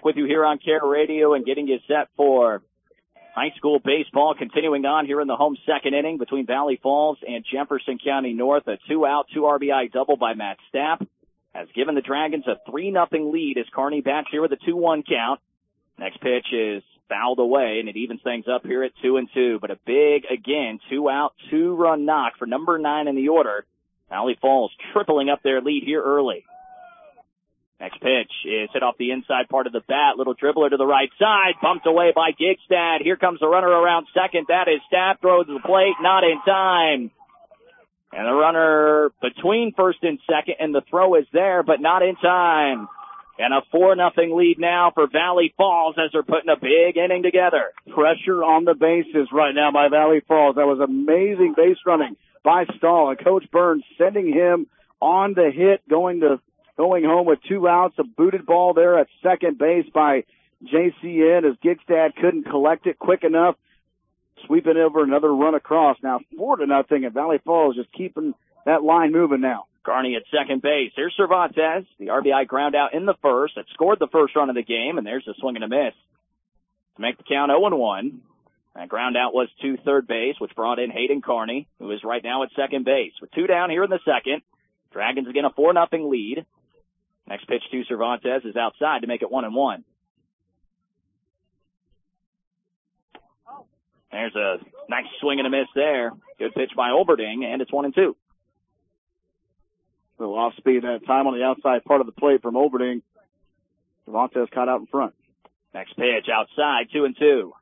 back with you here on Care Radio and getting you set for high school baseball. Continuing on here in the home second inning between Valley Falls and Jefferson County North. A two-out, two R B I double by Matt Stapp has given the Dragons a three nothing lead as Kearney bats here with a two one count. Next pitch is fouled away, and it evens things up here at two and two. But a big, again, two-out, two-run knock for number nine in the order. Valley Falls tripling up their lead here early. Next pitch is hit off the inside part of the bat. Little dribbler to the right side. Bumped away by Gigstad. Here comes the runner around second. That is Stapp. Throws to the plate. Not in time. And the runner between first and second. And the throw is there, but not in time. And a four nothing lead now for Valley Falls as they're putting a big inning together. Pressure on the bases right now by Valley Falls. That was amazing base running by Stahl. And Coach Burns sending him on the hit, going to Going home with two outs, a booted ball there at second base by J C N as Gigstad couldn't collect it quick enough, sweeping over another run across. Now four to nothing, and Valley Falls just keeping that line moving now. Kearney at second base. Here's Cervantes, the R B I ground out in the first that scored the first run of the game, and there's a swing and a miss to make the count oh and one. That ground out was to third base, which brought in Hayden Kearney, who is right now at second base. With two down here in the second, Dragons again a four nothing lead. Next pitch to Cervantes is outside to make it one and one. There's a nice swing and a miss there. Good pitch by Olberding, and it's one and two. A little off speed that time on the outside part of the plate from Olberding. Cervantes caught out in front. Next pitch outside, two and two.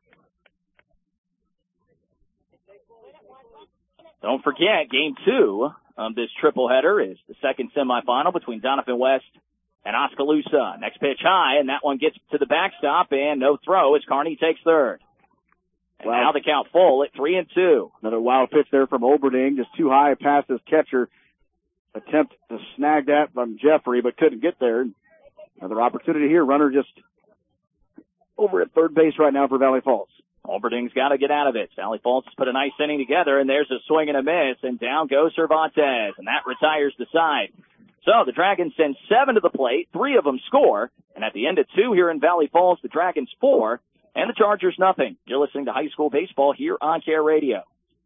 Don't forget, game two of this triple header is the second semifinal between Donovan West and Oskaloosa. Next pitch high, and that one gets to the backstop, and no throw as Kearney takes third. And wow. Now the count full at three and two. Another wild pitch there from Olberding, just too high past his catcher. Attempt to snag that from Jeffrey, but couldn't get there. Another opportunity here. Runner just over at third base right now for Valley Falls. Olberding's got to get out of it. Valley Falls has put a nice inning together, and there's a swing and a miss, and down goes Cervantes, and that retires the side. So the Dragons send seven to the plate, three of them score, and at the end of two here in Valley Falls, the Dragons four, and the Chargers nothing. You're listening to high school baseball here on Care Radio.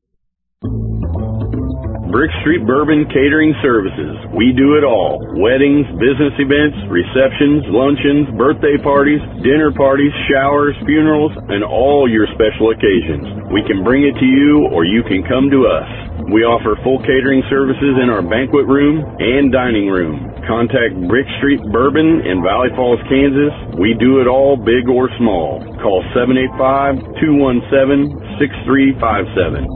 Brick Street Bourbon Catering Services. We do it all. Weddings, business events, receptions, luncheons, birthday parties, dinner parties, showers, funerals, and all your special occasions. We can bring it to you or you can come to us. We offer full catering services in our banquet room and dining room. Contact Brick Street Bourbon in Valley Falls, Kansas. We do it all, big or small. Call seven eight five, two one seven, six three five seven.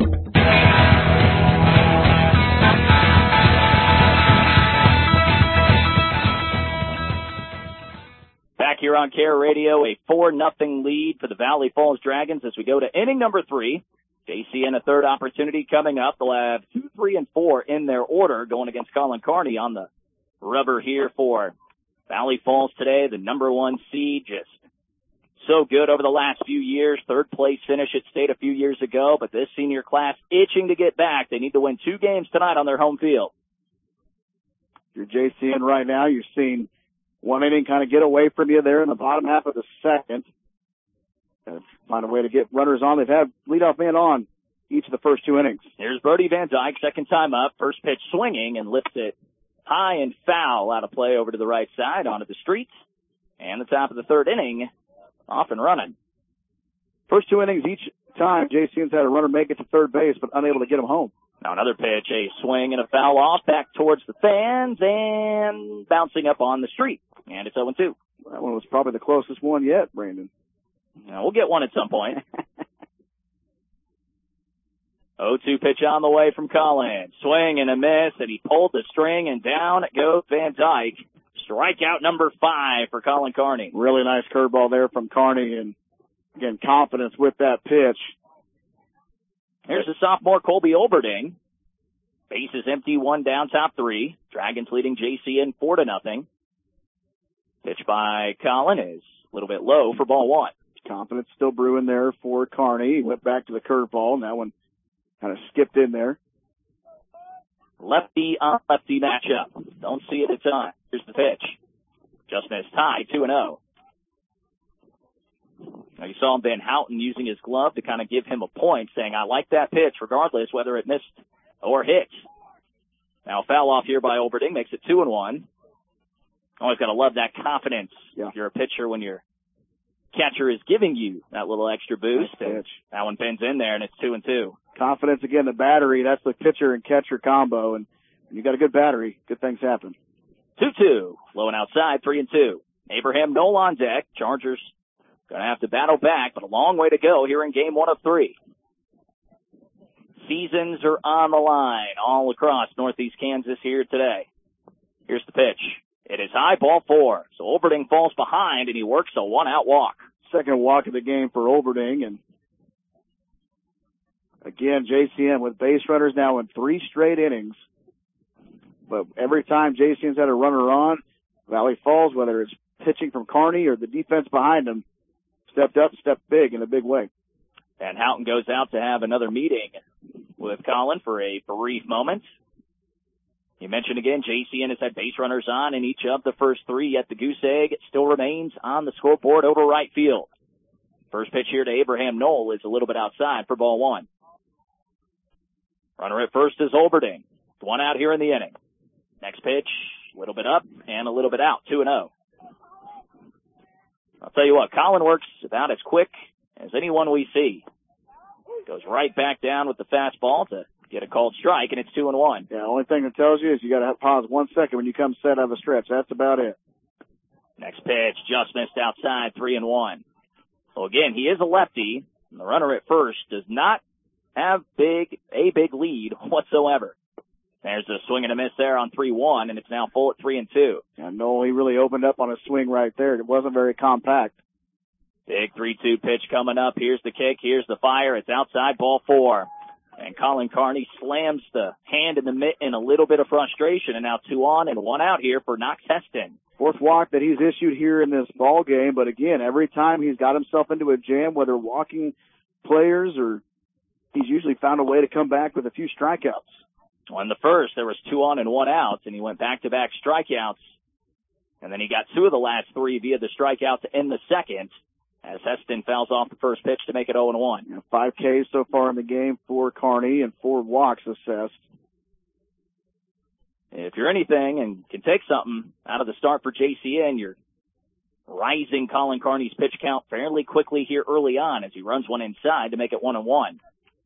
Here on Care Radio, a four nothing lead for the Valley Falls Dragons as we go to inning number three. J C N a third opportunity coming up. They'll have two, three, and four in their order going against Colin Kearney on the rubber here for Valley Falls today. The number one seed, just so good over the last few years. Third place finish at state a few years ago, but this senior class itching to get back. They need to win two games tonight on their home field. You're J C N right now. You're seeing one inning kind of get away from you there in the bottom half of the second. Gotta find a way to get runners on. They've had leadoff man on each of the first two innings. Here's Brody Van Dyke, second time up. First pitch swinging and lifts it high and foul out of play over to the right side onto the streets. And the top of the third inning, off and running. First two innings each time, J C N's had a runner make it to third base, but unable to get him home. Now another pitch, a swing and a foul off back towards the fans and bouncing up on the street. And it's oh and two. That one was probably the closest one yet, Brandon. Now, we'll get one at some point. oh two pitch on the way from Collins. Swing and a miss, and he pulled the string, and down goes Van Dyke. Strikeout number five for Colin Kearney. Really nice curveball there from Kearney, and again, confidence with that pitch. Here's the sophomore Colby Olberding. Base is empty, one down, top three. Dragons leading J C N four to nothing. Pitch by Colin is a little bit low for ball one. Confidence still brewing there for Kearney. He went back to the curveball, and that one kind of skipped in there. Lefty on lefty matchup. Don't see it a ton. Here's the pitch. Just missed high, two and oh. Now, you saw Ben Houghton using his glove to kind of give him a point, saying, I like that pitch regardless whether it missed or hit. Now, foul off here by Olberding makes it two and one. Always got to love that confidence. Yeah. If you're a pitcher, when your catcher is giving you that little extra boost. And that one pins in there, and it's two and two. Confidence again, the battery. That's the pitcher and catcher combo, and you got a good battery. Good things happen. two two. Low and outside, three and two. Abraham Knoll on deck. Chargers going to have to battle back, but a long way to go here in game one of three. Seasons are on the line all across Northeast Kansas here today. Here's the pitch. It is high, ball four. So Olberding falls behind, and he works a one-out walk. Second walk of the game for Olberding. And again, J C N with base runners now in three straight innings. But every time J C N's had a runner on, Valley Falls, whether it's pitching from Kearney or the defense behind him, stepped up, stepped big in a big way. And Houghton goes out to have another meeting with Colin for a brief moment. You mentioned again, J C N has had base runners on in each of the first three, yet the Goose Egg still remains on the scoreboard over right field. First pitch here to Abraham Knoll is a little bit outside for ball one. Runner at first is Olberding. One out here in the inning. Next pitch, a little bit up and a little bit out, two and oh. I'll tell you what, Colin works about as quick as anyone we see. Goes right back down with the fastball to get a called strike, and it's two and one. Yeah, the only thing that tells you is you got to pause one second when you come set out of a stretch. That's about it. Next pitch, just missed outside, three and one. So again, he is a lefty, and the runner at first does not have big a big lead whatsoever. There's a swing and a miss there on three one, and it's now full at three and two. Yeah, no, he really opened up on a swing right there. It wasn't very compact. Big three two pitch coming up. Here's the kick. Here's the fire. It's outside, ball four. And Colin Kearney slams the hand in the mitt in a little bit of frustration. And now two on and one out here for Knox Heston. Fourth walk that he's issued here in this ball game. But again, every time he's got himself into a jam, whether walking players or he's usually found a way to come back with a few strikeouts. On the first, there was two on and one out, and he went back-to-back strikeouts. And then he got two of the last three via the strikeouts in the second, as Heston fouls off the first pitch to make it oh and one. Yeah, five Ks so far in the game for Kearney and four walks assessed. If you're anything and can take something out of the start for J C N, you're rising Colin Kearney's pitch count fairly quickly here early on as he runs one inside to make it one and one.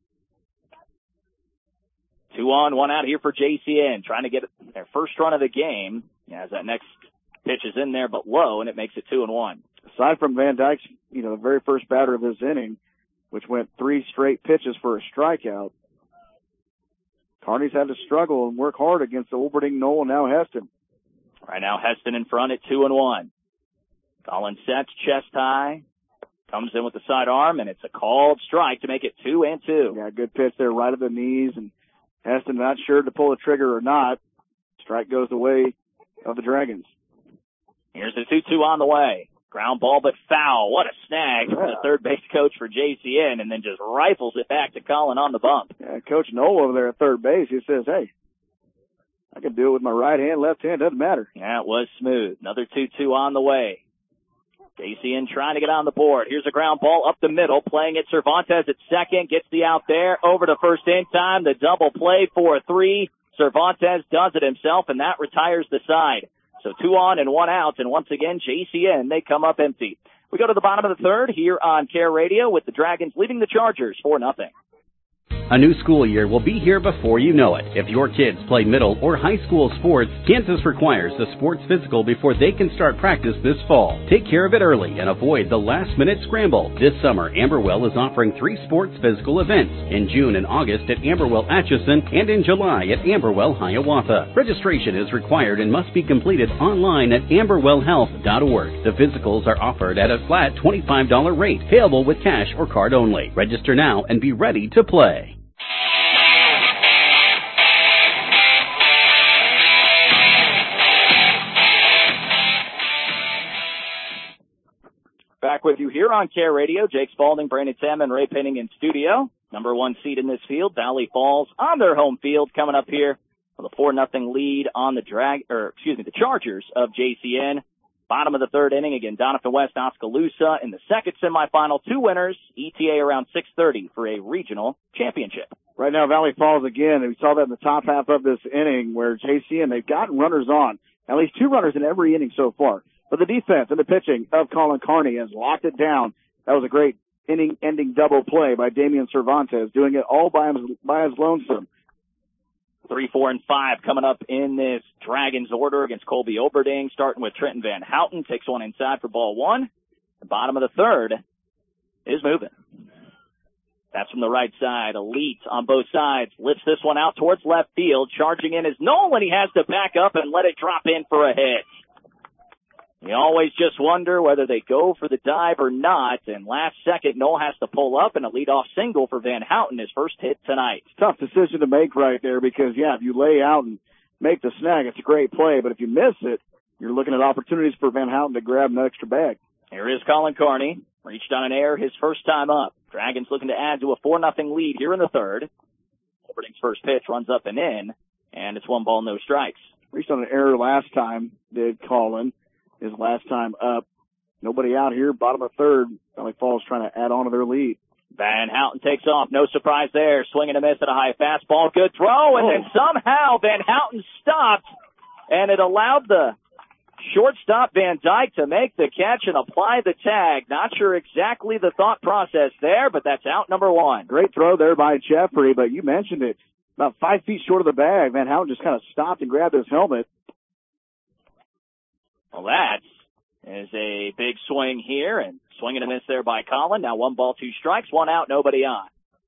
Two on, one out here for J C N, trying to get their first run of the game. As that next pitch is in there but low, and it makes it two and one. Aside from Van Dyke's, you know, the very first batter of this inning, which went three straight pitches for a strikeout, Kearney's had to struggle and work hard against Olberding, Knoll, and now Heston. Right now, Heston in front at two and one. Colin sets chest high, comes in with the side arm, and it's a called strike to make it two and two. Yeah, good pitch there, right at the knees, and Heston not sure to pull the trigger or not. Strike goes the way of the Dragons. Here's the two two on the way. Ground ball, but foul. What a snag from the third base coach for J C N, and then just rifles it back to Colin on the bump. Yeah, Coach Knoll over there at third base, he says, hey, I can do it with my right hand, left hand, doesn't matter. Yeah, it was smooth. Another two two on the way. J C N trying to get on the board. Here's a ground ball up the middle, playing it. Cervantes at second, gets the out there, over to first in time. The double play for a three. Cervantes does it himself, and that retires the side. So two on and one out, and once again, J C N, they come up empty. We go to the bottom of the third here on Care Radio with the Dragons leading the Chargers four nothing. A new school year will be here before you know it. If your kids play middle or high school sports, Kansas requires a sports physical before they can start practice this fall. Take care of it early and avoid the last-minute scramble. This summer, Amberwell is offering three sports physical events in June and August at Amberwell Atchison and in July at Amberwell Hiawatha. Registration is required and must be completed online at amberwell health dot org. The physicals are offered at a flat twenty-five dollars rate, payable with cash or card only. Register now and be ready to play. Back with you here on Care Radio. Jake Spalding, Brandon Salmon, Ray Penning in studio. Number one seed in this field, Valley Falls, on their home field, coming up here with a four nothing lead on the drag, or excuse me, the Chargers of J C N. Bottom of the third inning, again, Donovan West, Oskaloosa in the second semifinal. Two winners, E T A around six thirty for a regional championship. Right now, Valley Falls again, and we saw that in the top half of this inning where J C N, they've gotten runners on. At least two runners in every inning so far. But the defense and the pitching of Colin Carney has locked it down. That was a great inning-ending double play by Damian Cervantes, doing it all by his, by his lonesome. Three, four, and five coming up in this Dragons order against Colby Oberding, starting with Trenton Van Houten. Takes one inside for ball one. The bottom of the third is moving. That's from the right side. Elite on both sides. Lifts this one out towards left field. Charging in is Nolan. He has to back up and let it drop in for a hit. You always just wonder whether they go for the dive or not. And last second, Noel has to pull up and a leadoff single for Van Houten, his first hit tonight. Tough decision to make right there because, yeah, if you lay out and make the snag, it's a great play. But if you miss it, you're looking at opportunities for Van Houten to grab an extra bag. Here is Colin Carney. Reached on an error his first time up. Dragons looking to add to a four nothing lead here in the third. Oberding's first pitch runs up and in, and it's one ball, no strikes. Reached on an error last time, did Colin. His last time up. Nobody out here. Bottom of third. Valley Falls trying to add on to their lead. Van Houten takes off. No surprise there. Swinging a miss at a high fastball. Good throw. And oh. then somehow Van Houten stopped. And it allowed the shortstop Van Dyke to make the catch and apply the tag. Not sure exactly the thought process there, but that's out number one. Great throw there by Jeffrey, but you mentioned it. About five feet short of the bag. Van Houten just kind of stopped and grabbed his helmet. Well, that is a big swing here, and swinging a miss there by Colin. Now one ball, two strikes, one out, nobody on.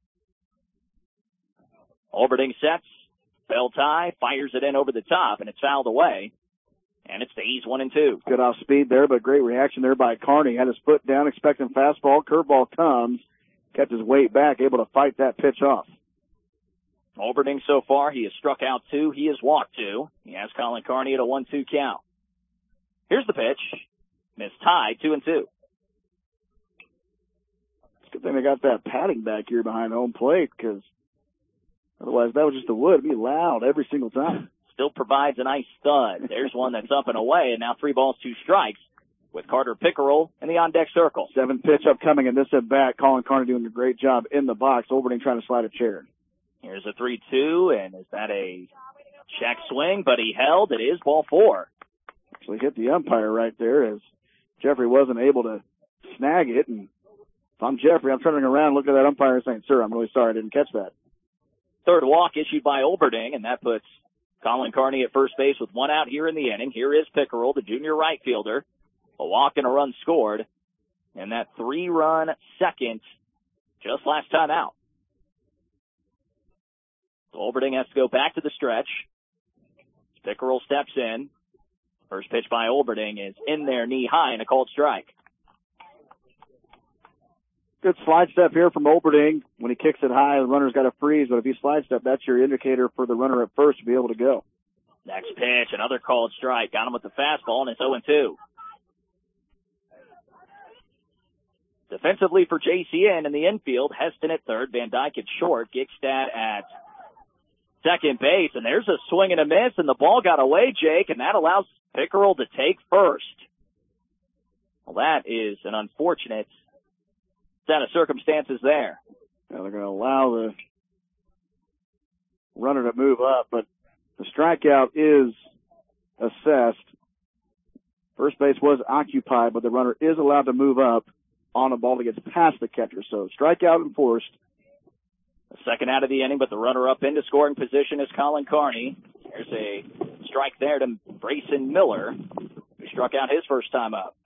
Oberding sets, bell tie, fires it in over the top, and it's fouled away. And it's the A's one and two. Good off speed there, but great reaction there by Carney. Had his foot down, expecting fastball. Curveball comes, kept his weight back, able to fight that pitch off. Oberding so far, he has struck out two. He has walked two. He has Colin Carney at a one two count. Here's the pitch. Missed high, two and two. It's a good thing they got that padding back here behind home plate, because otherwise that was just the wood. It'd be loud every single time. Still provides a nice stud. There's one that's up and away, and now three balls, two strikes with Carter Pickerel in the on-deck circle. Seventh pitch upcoming in this at-bat. Colin Carney doing a great job in the box. Oberding trying to slide a chair. Here's a three two, and is that a check swing? But he held. It is ball four. Actually hit the umpire right there as Jeffrey wasn't able to snag it. And if I'm Jeffrey, I'm turning around, looking at that umpire and saying, sir, I'm really sorry I didn't catch that. Third walk issued by Oberding, and that puts Colin Carney at first base with one out here in the inning. Here is Pickerel, the junior right fielder. A walk and a run scored. And that three-run second just last time out. So Oberding has to go back to the stretch. Pickerel steps in. First pitch by Oberding is in there, knee high, and a called strike. Good slide step here from Oberding. When he kicks it high, the runner's got to freeze, but if he slide step, that's your indicator for the runner at first to be able to go. Next pitch, another called strike. Got him with the fastball, and it's oh and two. Defensively for J C N in the infield, Heston at third, Van Dyke at short, Gigstad at second base, and there's a swing and a miss, and the ball got away, Jake, and that allows Pickerel to take first. Well, that is an unfortunate set of circumstances there. Yeah, they're going to allow the runner to move up, but the strikeout is assessed. First base was occupied, but the runner is allowed to move up on a ball that gets past the catcher. So strikeout enforced. The second out of the inning, but the runner up into scoring position is Colin Carney. There's a strike there to Brayson Miller, who struck out his first time up.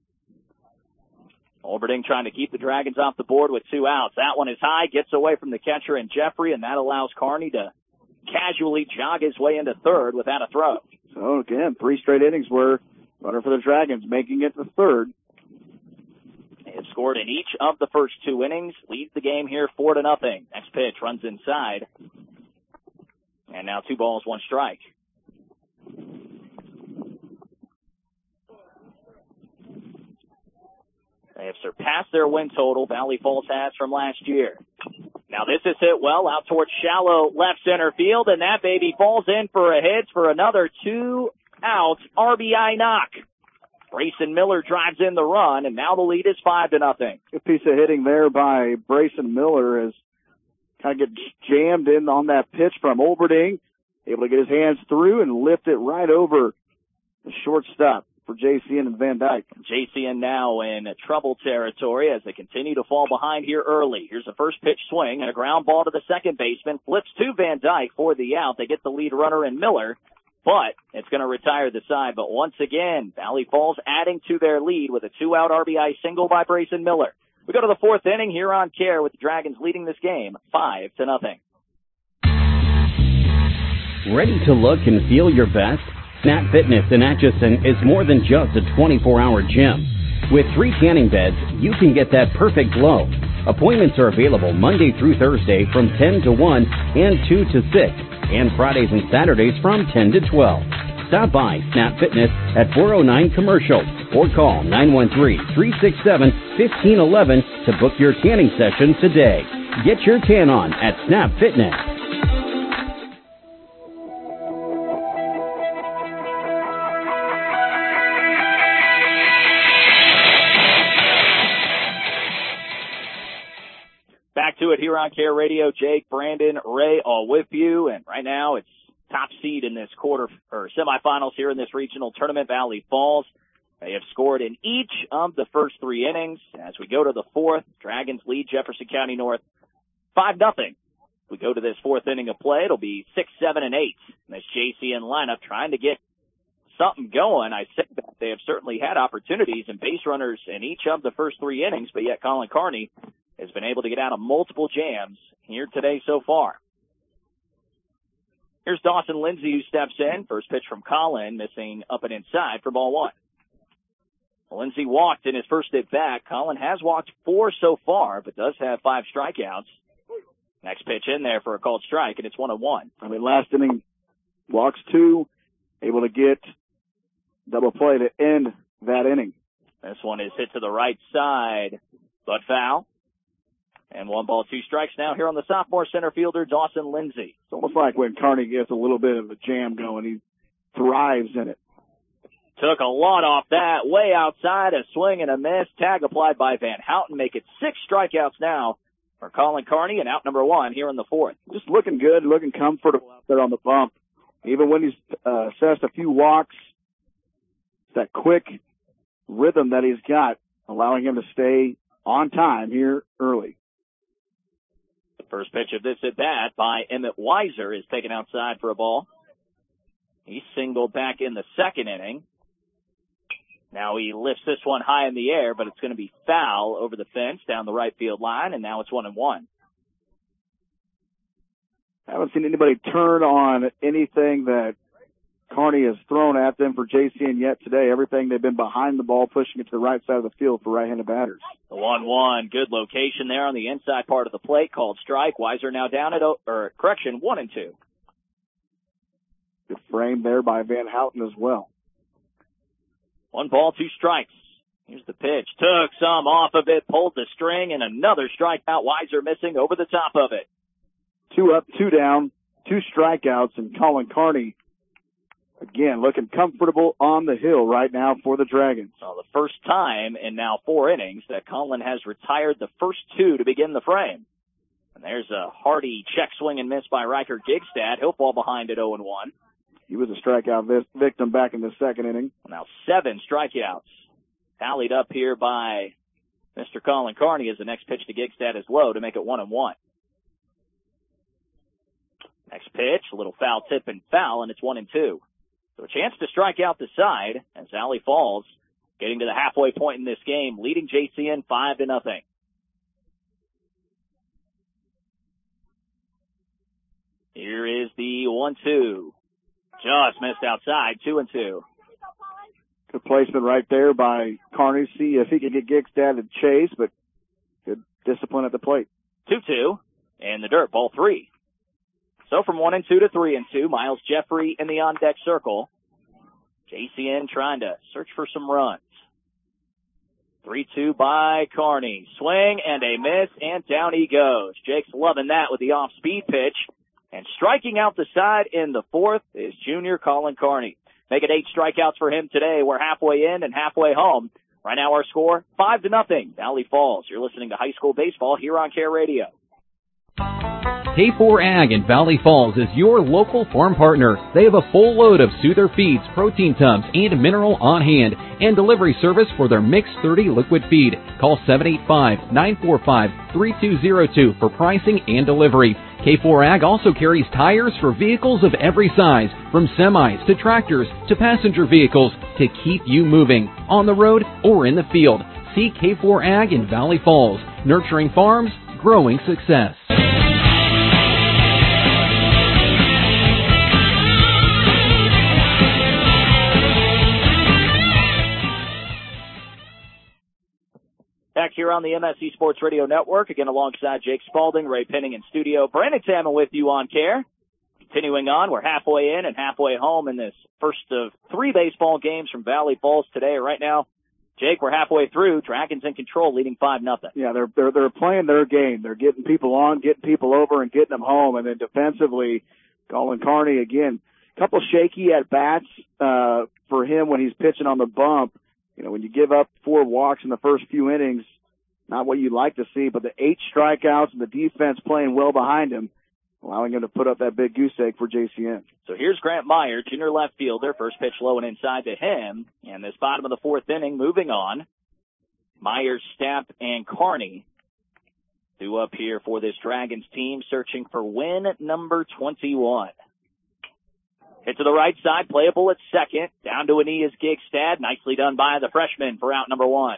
Oberding trying to keep the Dragons off the board with two outs. That one is high, gets away from the catcher and Jeffrey, and that allows Carney to casually jog his way into third without a throw. So again, three straight innings where runner for the Dragons making it to third. They have scored in each of the first two innings, leads the game here four to nothing. Next pitch runs inside. And now two balls, one strike. They have surpassed their win total, Valley Falls has, from last year. Now this is hit well out towards shallow left center field, and that baby falls in for a hit for another two out R B I knock. Brayson Miller drives in the run, and now the lead is five to nothing. Good piece of hitting there by Brayson Miller as kind of get jammed in on that pitch from Olberding, able to get his hands through and lift it right over the shortstop for J C N and Van Dyke. J C N now in trouble territory as they continue to fall behind here early. Here's a first pitch swing and a ground ball to the second baseman. Flips to Van Dyke for the out. They get the lead runner in Miller, but it's going to retire the side. But once again, Valley Falls adding to their lead with a two-out R B I single by Brayson Miller. We go to the fourth inning here on Care with the Dragons leading this game five to nothing. Ready to look and feel your best? Snap Fitness in Atchison is more than just a twenty-four hour gym. With three tanning beds, you can get that perfect glow. Appointments are available Monday through Thursday from ten to one and two to six, and Fridays and Saturdays from ten to twelve. Stop by Snap Fitness at four oh nine Commercial or call nine one three, three six seven, one five one one to book your tanning session today. Get your tan on at Snap Fitness. Back to it here on Care Radio. Jake, Brandon, Ray, all with you. And right now it's top seed in this quarter or semifinals here in this regional tournament, Valley Falls. They have scored in each of the first three innings. As we go to the fourth, Dragons lead Jefferson County North five nothing. We go to this fourth inning of play. It'll be six, seven, and eight. And this J C N lineup trying to get something going. I think that they have certainly had opportunities and base runners in each of the first three innings, but yet Colin Carney has been able to get out of multiple jams here today so far. Here's Dawson Lindsay who steps in. First pitch from Colin, missing up and inside for ball one. Lindsay walked in his first at bat. Colin has walked four so far, but does have five strikeouts. Next pitch in there for a called strike, and it's one and one. I mean, last inning, walks two, able to get double play to end that inning. This one is hit to the right side, but foul. And one ball, two strikes now here on the sophomore center fielder, Dawson Lindsay. It's almost like when Carney gets a little bit of a jam going, he thrives in it. Took a lot off that, way outside, a swing and a miss. Tag applied by Van Houten, make it six strikeouts now for Colin Carney, and out number one here in the fourth. Just looking good, looking comfortable out there on the bump. Even when he's uh, assessed a few walks, that quick rhythm that he's got, allowing him to stay on time here early. The first pitch of this at bat by Emmett Weiser is taken outside for a ball. He singled back in the second inning. Now he lifts this one high in the air, but it's going to be foul over the fence down the right field line, and now it's one and one. I haven't seen anybody turn on anything that Carney has thrown at them for J C N yet today. Everything they've been behind the ball, pushing it to the right side of the field for right-handed batters. The one one, good location there on the inside part of the plate, called strike. Weiser now down at, or correction, one and two. Good frame there by Van Houten as well. One ball, two strikes. Here's the pitch. Took some off of it, pulled the string, and another strikeout. Weiser missing over the top of it. Two up, two down, two strikeouts, and Colin Carney, again, looking comfortable on the hill right now for the Dragons. Well, the first time in now four innings that Colin has retired the first two to begin the frame. And there's a hearty check swing and miss by Riker Gigstad. He'll fall behind at oh and one. He was a strikeout vi- victim back in the second inning. Now seven strikeouts tallied up here by Mister Colin Carney as the next pitch to Gigstad is low to make it one and one. Next pitch, a little foul tip and foul, and it's one and two. So a chance to strike out the side as Valley Falls getting to the halfway point in this game, leading J C N five to nothing. Here is the one two. Just missed outside, two and two. Good placement right there by Carney. See if he can get Gigstad to chase, but good discipline at the plate. two two, and the dirt, ball three. So from one and two to three and two, Miles Jeffrey in the on-deck circle. J C N trying to search for some runs. three two by Carney. Swing and a miss, and down he goes. Jake's loving that with the off-speed pitch. And striking out the side in the fourth is junior Colin Carney. make it eight strikeouts for him today. We're halfway in and halfway home. Right now our score, five to nothing, Valley Falls. You're listening to high school baseball here on Care Radio. K four Ag in Valley Falls is your local farm partner. They have a full load of Soother feeds, protein tubs, and mineral on hand, and delivery service for their Mix thirty liquid feed. Call seven eight five, nine four five, three two zero two for pricing and delivery. K four Ag also carries tires for vehicles of every size, from semis to tractors to passenger vehicles, to keep you moving on the road or in the field. See K four Ag in Valley Falls, nurturing farms, growing success. Back here on the M S C Sports Radio Network, again alongside Jake Spalding, Ray Penning in studio. Brandon Salmon with you on Care. Continuing on, we're halfway in and halfway home in this first of three baseball games from Valley Falls today. Right now, Jake, we're halfway through. Dragons in control, leading five nothing. Yeah, they're they're they're playing their game. They're getting people on, getting people over, and getting them home. And then defensively, Colin Carney again, a couple shaky at bats uh, for him when he's pitching on the bump. You know, when you give up four walks in the first few innings, not what you'd like to see, but the eight strikeouts and the defense playing well behind him, allowing him to put up that big goose egg for J C N. So here's Grant Meyer, junior left fielder. First pitch low and inside to him. And this bottom of the fourth inning, moving on. Meyer, Stapp, and Carney due up here for this Dragons team, searching for win number twenty-one. Hit to the right side, playable at second. Down to a knee is Gigstad. Nicely done by the freshman for out number one.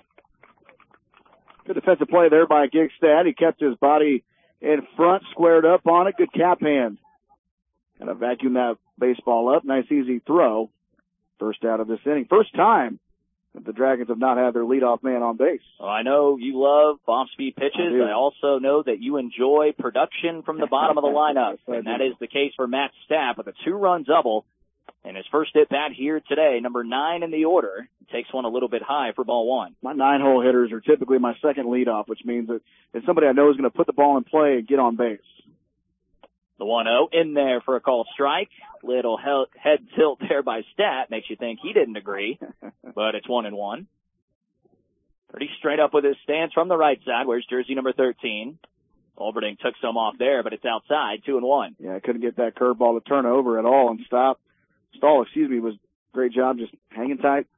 Good defensive play there by Gigstad. He kept his body in front, squared up on it. Good cap hand. Kind of vacuum that baseball up. Nice, easy throw. First out of this inning. First time that the Dragons have not had their leadoff man on base. Well, I know you love bomb speed pitches. I, I also know that you enjoy production from the bottom of the lineup. Yes, and that is the case for Matt Stapp with a two-run double. And his first at bat here today, number nine in the order, takes one a little bit high for ball one. My nine-hole hitters are typically my second leadoff, which means that it's somebody I know is going to put the ball in play and get on base. The one oh in there for a called strike. Little head tilt there by Stat. Makes you think he didn't agree, but it's one and one. Pretty straight up with his stance from the right side. Where's jersey number thirteen? Olberding took some off there, but it's outside, two and one. Yeah, I couldn't get that curveball to turn over at all and stop. Stall, excuse me, was great job just hanging tight.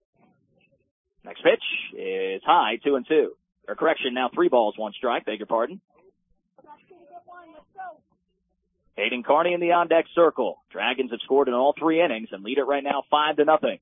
Next pitch is high, two and two. Or correction, now three balls, one strike, beg your pardon. Hayden Carney in the on-deck circle. Dragons have scored in all three innings and lead it right now five to nothing.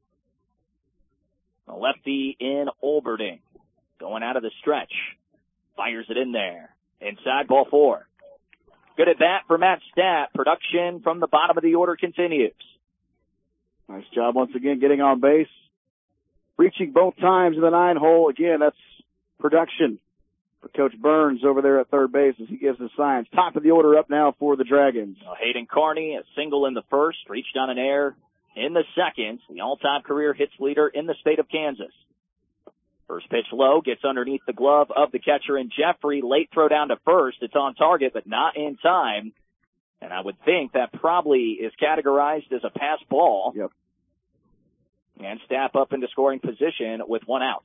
The lefty in Olberding. Going out of the stretch. Fires it in there. Inside, ball four. Good at bat for Matt Stapp. Production from the bottom of the order continues. Nice job once again getting on base. Reaching both times in the nine hole. Again, that's production for Coach Burns over there at third base as he gives the signs. Top of the order up now for the Dragons. Well, Hayden Carney, a single in the first, reached on an air in the second. The all-time career hits leader in the state of Kansas. First pitch low, gets underneath the glove of the catcher in Jeffrey. Late throw down to first. It's on target, but not in time. And I would think that probably is categorized as a pass ball. Yep. And Stapp up into scoring position with one out.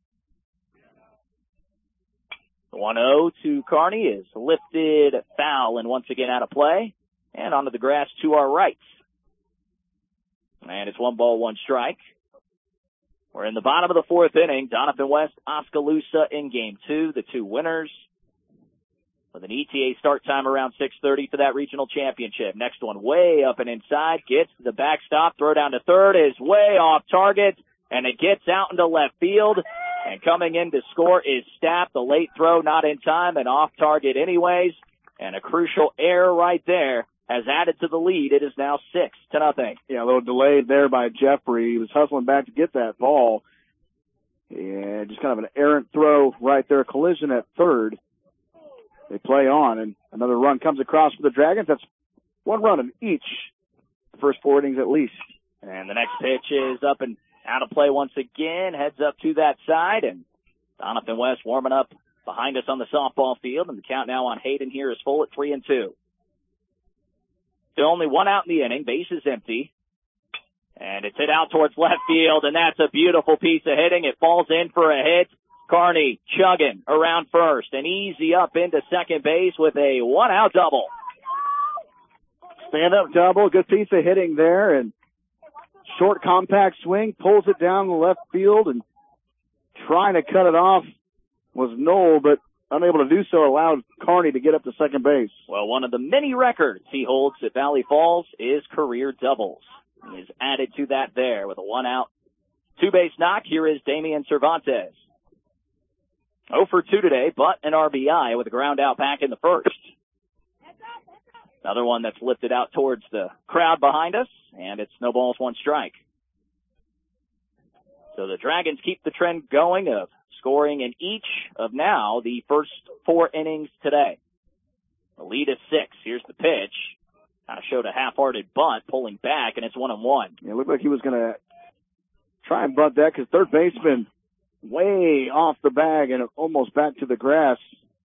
The one oh to Carney is lifted foul and once again out of play. And onto the grass to our right. And it's one ball, one strike. We're in the bottom of the fourth inning. Donovan West, Oskaloosa in game two, the two winners. With an E T A start time around six thirty for that regional championship. Next one way up and inside, gets to the backstop, throw down to third is way off target, and it gets out into left field. And coming in to score is Stapp. The late throw not in time and off target anyways. And a crucial error right there has added to the lead. It is now six to nothing. Yeah, a little delayed there by Jeffrey. He was hustling back to get that ball. Yeah, just kind of an errant throw right there. Collision at third. They play on, and another run comes across for the Dragons. That's one run in each. The first four innings at least. And the next pitch is up and out of play once again. Heads up to that side, and Donovan West warming up behind us on the softball field. And the count now on Hayden here is full at three and two. Still only one out in the inning. Base is empty. And it's hit out towards left field, and that's a beautiful piece of hitting. It falls in for a hit. Kearney chugging around first and easy up into second base with a one-out double. Stand-up double, good piece of hitting there, and short, compact swing, pulls it down the left field, and trying to cut it off was Knoll, but unable to do so allowed Kearney to get up to second base. Well, one of the many records he holds at Valley Falls is career doubles. He is added to that there with a one-out, two-base knock. Here is Damian Cervantes. oh for two today, but an R B I with a ground out back in the first. Another one that's lifted out towards the crowd behind us, and it's no balls, one strike. So the Dragons keep the trend going of scoring in each of now the first four innings today. The lead is six. Here's the pitch. Kind of showed a half-hearted bunt, pulling back, and it's one and one. Yeah, it looked like he was going to try and bunt that because third baseman way off the bag and almost back to the grass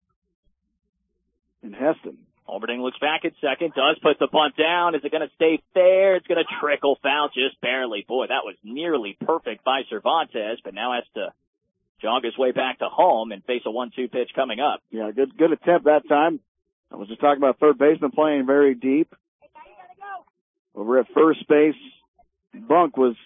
in Heston. Alberding looks back at second, does put the bunt down. Is it going to stay fair? It's going to trickle foul just barely. Boy, that was nearly perfect by Cervantes, but now has to jog his way back to home and face a one two pitch coming up. Yeah, good good attempt that time. I was just talking about third baseman playing very deep. Over at first base, Bunk was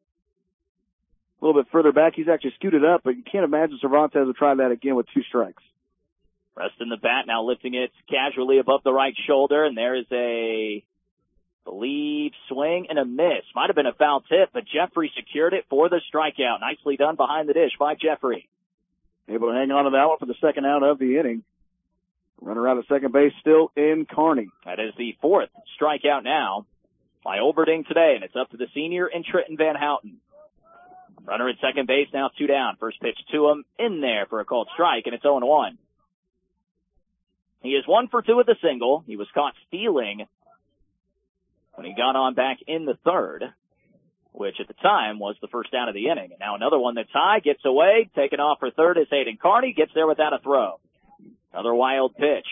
a little bit further back. He's actually scooted up, but you can't imagine Cervantes would try that again with two strikes. Resting the bat, now lifting it casually above the right shoulder, and there is a, I believe, swing and a miss. Might have been a foul tip, but Jeffrey secured it for the strikeout. Nicely done behind the dish by Jeffrey. Able to hang on to that one for the second out of the inning. Runner out at second base still in Kearney. That is the fourth strikeout now by Alberding today, and it's up to the senior and Trenton Van Houten. Runner at second base, now two down. First pitch to him, in there for a called strike, and it's oh and one. He is one for two with a single. He was caught stealing when he got on back in the third, which at the time was the first out of the inning. And now another one that's high, gets away, taken off for third is Hayden Kearney, gets there without a throw. Another wild pitch.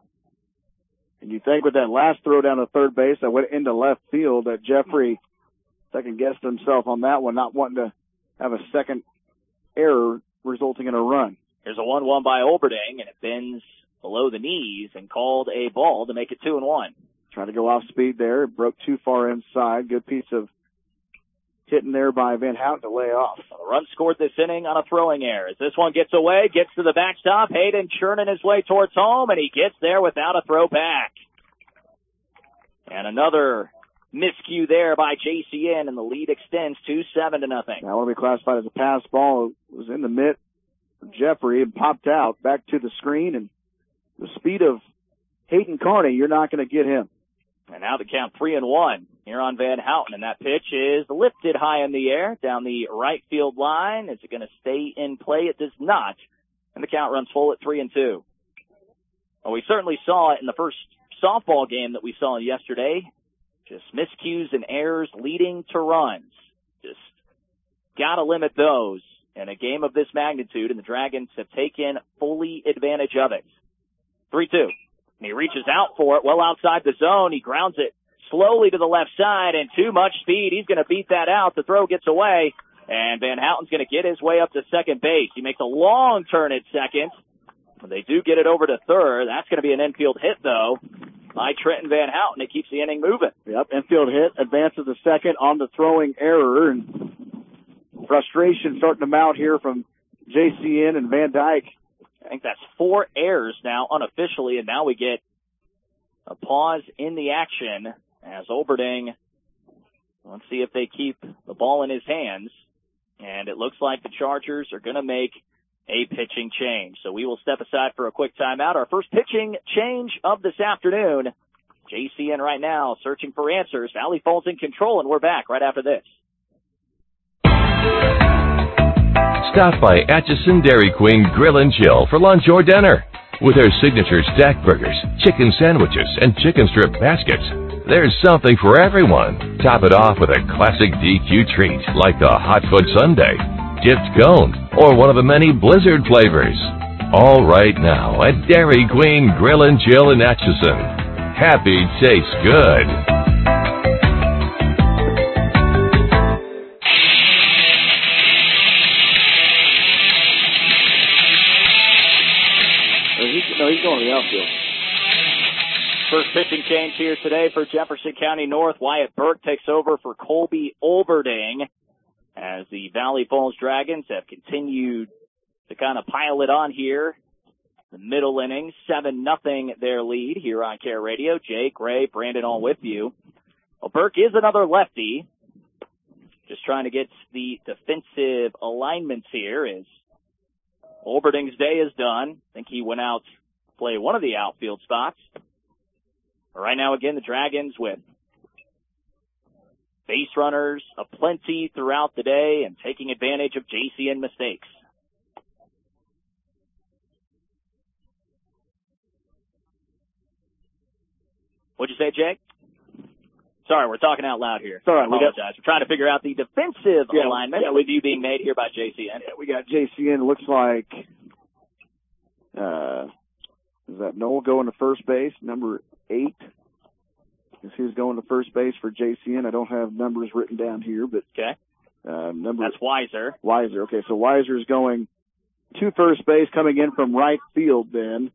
And you think with that last throw down to third base that went into left field that Jeffrey second-guessed himself on that one, not wanting to have a second error resulting in a run. Here's a one one by Alberding, and it bends below the knees and called a ball to make it two and one. Trying to go off speed there. Broke too far inside. Good piece of hitting there by Van Houten to lay off. Well, the run scored this inning on a throwing error. As this one gets away, gets to the backstop. Hayden churning his way towards home, and he gets there without a throw back. And another miscue there by J C N, and the lead extends to seven to nothing. That will be classified as a pass ball. It was in the mitt of Jeffrey and popped out back to the screen, and the speed of Hayden Kearney, you're not going to get him. And now the count three and one here on Van Houten, and that pitch is lifted high in the air down the right field line. Is it going to stay in play? It does not, and the count runs full at three and two. Well, we certainly saw it in the first softball game that we saw yesterday. Just miscues and errors leading to runs. Just got to limit those in a game of this magnitude, and the Dragons have taken fully advantage of it. three two. And he reaches out for it well outside the zone. He grounds it slowly to the left side, and too much speed. He's going to beat that out. The throw gets away, and Van Houten's going to get his way up to second base. He makes a long turn at second. When they do get it over to third, that's going to be an infield hit, though, by Trenton Van Houten. It keeps the inning moving. Yep, infield hit, advances to second on the throwing error, and frustration starting to mount here from J C N and Van Dyke. I think that's four errors now unofficially, and now we get a pause in the action as Alberding, let's see if they keep the ball in his hands, and it looks like the Chargers are going to make a pitching change. So we will step aside for a quick timeout. Our first pitching change of this afternoon. J C N right now searching for answers. Valley Falls in control, and we're back right after this. Stop by Atchison Dairy Queen Grill and Chill for lunch or dinner. With their signature stack burgers, chicken sandwiches, and chicken strip baskets, there's something for everyone. Top it off with a classic D Q treat like the Hot Foot Sundae, dipped cone, or one of the many Blizzard flavors. All right now at Dairy Queen Grill and Chill in Atchison. Happy tastes good. he's, no, he's going to the outfield. First pitching change here today for Jefferson County North. Wyatt Burke takes over for Colby Olberding as the Valley Falls Dragons have continued to kind of pile it on here. The middle innings, seven nothing their lead here on Care Radio. Jake, Ray, Brandon all with you. Well, Burke is another lefty. Just trying to get the defensive alignments here as Olberding's day is done. I think he went out to play one of the outfield spots. But right now, again, the Dragons with base runners aplenty throughout the day and taking advantage of J C N mistakes. What'd you say, Jake? Sorry, we're talking out loud here. Sorry, I apologize. We're trying to figure out the defensive yeah, alignment yeah, with you being made here by J C N. Yeah, we got J C N. Looks like uh, is that Noel going to first base, number eight? Is who's going to first base for J C N? I don't have numbers written down here, but okay. Uh, number that's Weiser. Weiser. Okay, so Weiser's going to first base, coming in from right field then.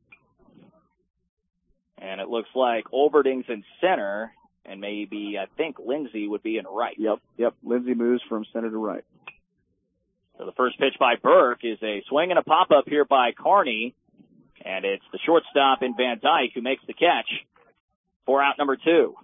And it looks like Olberding's in center, and maybe, I think, Lindsay would be in right. Yep, yep. Lindsay moves from center to right. So the first pitch by Burke is a swing and a pop-up here by Kearney, and it's the shortstop in Van Dyke who makes the catch for out number two.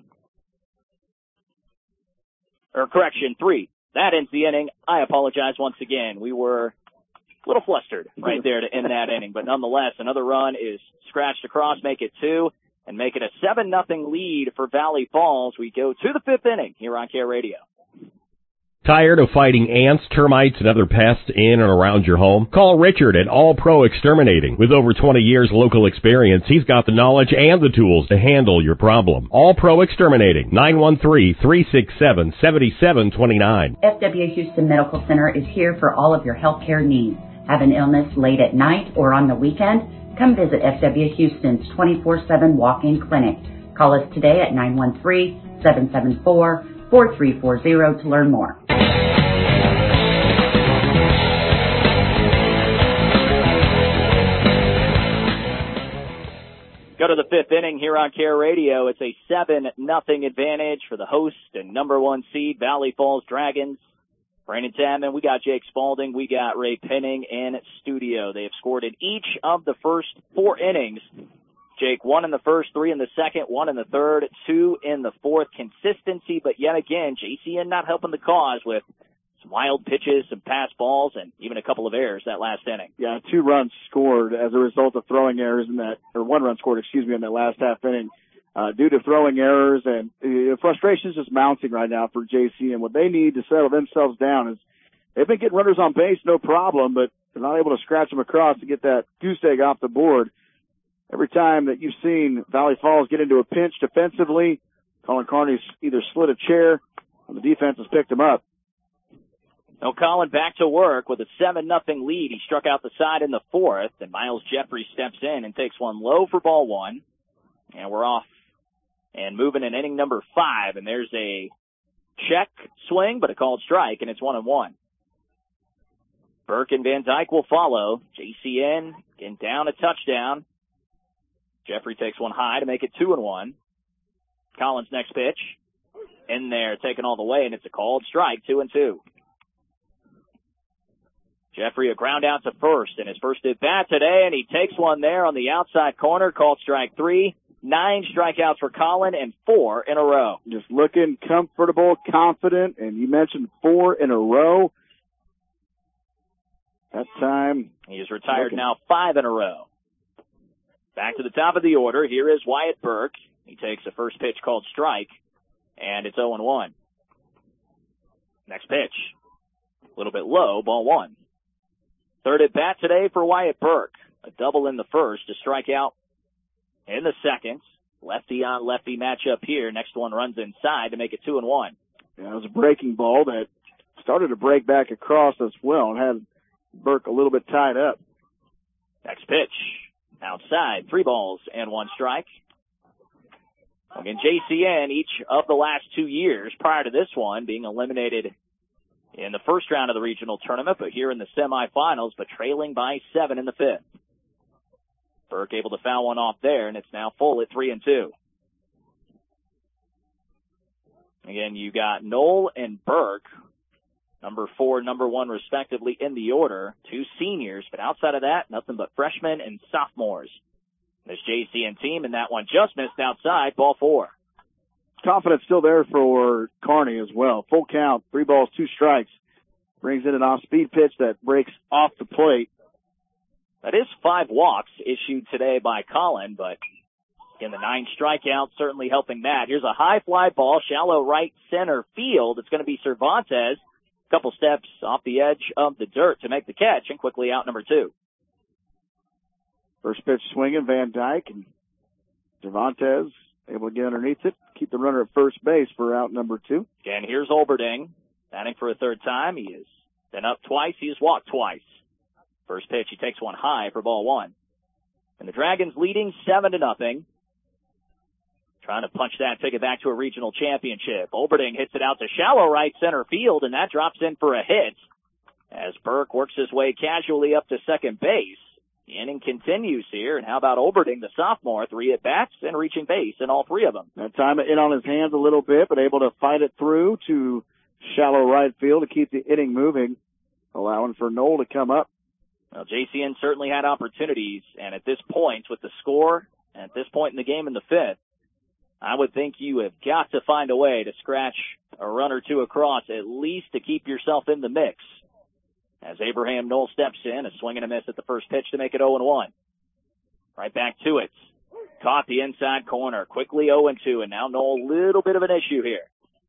Or correction, three. That ends the inning. I apologize once again. We were a little flustered right there to end that inning, but nonetheless, another run is scratched across, make it two. And make it a seven nothing lead for Valley Falls. We go to the fifth inning here on Care Radio. Tired of fighting ants, termites, and other pests in and around your home? Call Richard at All Pro Exterminating. With over twenty years local experience, he's got the knowledge and the tools to handle your problem. All Pro Exterminating, nine one three, three six seven, seven seven two nine. F W Houston Medical Center is here for all of your healthcare needs. Have an illness late at night or on the weekend? Come visit F W Houston's twenty-four seven walk-in clinic. Call us today at nine one three, seven seven four, four three four zero to learn more. Go to the fifth inning here on Care Radio. It's a seven nothing advantage for the host and number one seed Valley Falls Dragons. Brandon Tadman, we got Jake Spalding, we got Ray Penning in studio. They have scored in each of the first four innings. Jake, one in the first, three in the second, one in the third, two in the fourth. Consistency, but yet again, J C N not helping the cause with some wild pitches, some pass balls, and even a couple of errors that last inning. Yeah, two runs scored as a result of throwing errors in that, or one run scored, excuse me, in that last half inning. Uh, due to throwing errors, and uh, frustration is just mounting right now for J C N. What they need to settle themselves down is they've been getting runners on base, no problem, but they're not able to scratch them across to get that goose egg off the board. Every time that you've seen Valley Falls get into a pinch defensively, Colin Kearney's either slid a chair or the defense has picked him up. Now Colin back to work with a seven nothing lead. He struck out the side in the fourth, and Miles Jeffrey steps in and takes one low for ball one. And we're off and moving in inning number five, and there's a check swing, but a called strike, and it's one and one. Burke and Van Dyke will follow. J C N getting down a touchdown. Jeffrey takes one high to make it two and one. Collins' next pitch in there, taken all the way, and it's a called strike, two and two. Jeffrey a ground out to first in his first at bat today, and he takes one there on the outside corner, called strike three. Nine strikeouts for Colin and four in a row. Just looking comfortable, confident, and you mentioned four in a row. That time. He is retired looking. now five in a row. Back to the top of the order. Here is Wyatt Burke. He takes a first pitch called strike, and it's oh and one. Next pitch. A little bit low, ball one. Third at bat today for Wyatt Burke. A double in the first to strike out in the second. Lefty on lefty matchup here. Next one runs inside to make it two and one. Yeah, it was a breaking ball that started to break back across as well and had Burke a little bit tied up. Next pitch. Outside. Three balls and one strike. Again, J C N, each of the last two years prior to this one being eliminated in the first round of the regional tournament, but here in the semifinals, but trailing by seven in the fifth. Burke able to foul one off there, and it's now full at three and two. Again, you got Knoll and Burke, number four, number one, respectively, in the order. Two seniors, but outside of that, nothing but freshmen and sophomores. This J C N team, and that one just missed outside, ball four. Confidence still there for Kearney as well. Full count, three balls, two strikes. Brings in an off-speed pitch that breaks off the plate. That is five walks issued today by Colin, but again, the nine strikeouts certainly helping that. Here's a high fly ball, shallow right center field. It's going to be Cervantes. A couple steps off the edge of the dirt to make the catch, and quickly out number two. First pitch swinging, Van Dyke, and Cervantes able to get underneath it, keep the runner at first base for out number two. Again, here's Olberding, batting for a third time. He has been up twice. He has walked twice. First pitch, he takes one high for ball one. And the Dragons leading seven to nothing. Trying to punch that, take it back to a regional championship. Olberding hits it out to shallow right center field, and that drops in for a hit as Burke works his way casually up to second base. The inning continues here, and how about Olberding, the sophomore, three at-bats and reaching base in all three of them. That time in on his hands a little bit, but able to fight it through to shallow right field to keep the inning moving, allowing for Knoll to come up. Well, J C N certainly had opportunities, and at this point, with the score, and at this point in the game in the fifth, I would think you have got to find a way to scratch a run or two across, at least to keep yourself in the mix. As Abraham Knoll steps in, a swing and a miss at the first pitch to make it oh and one. Right back to it. Caught the inside corner. Quickly oh and two, and now Knoll, a little bit of an issue here.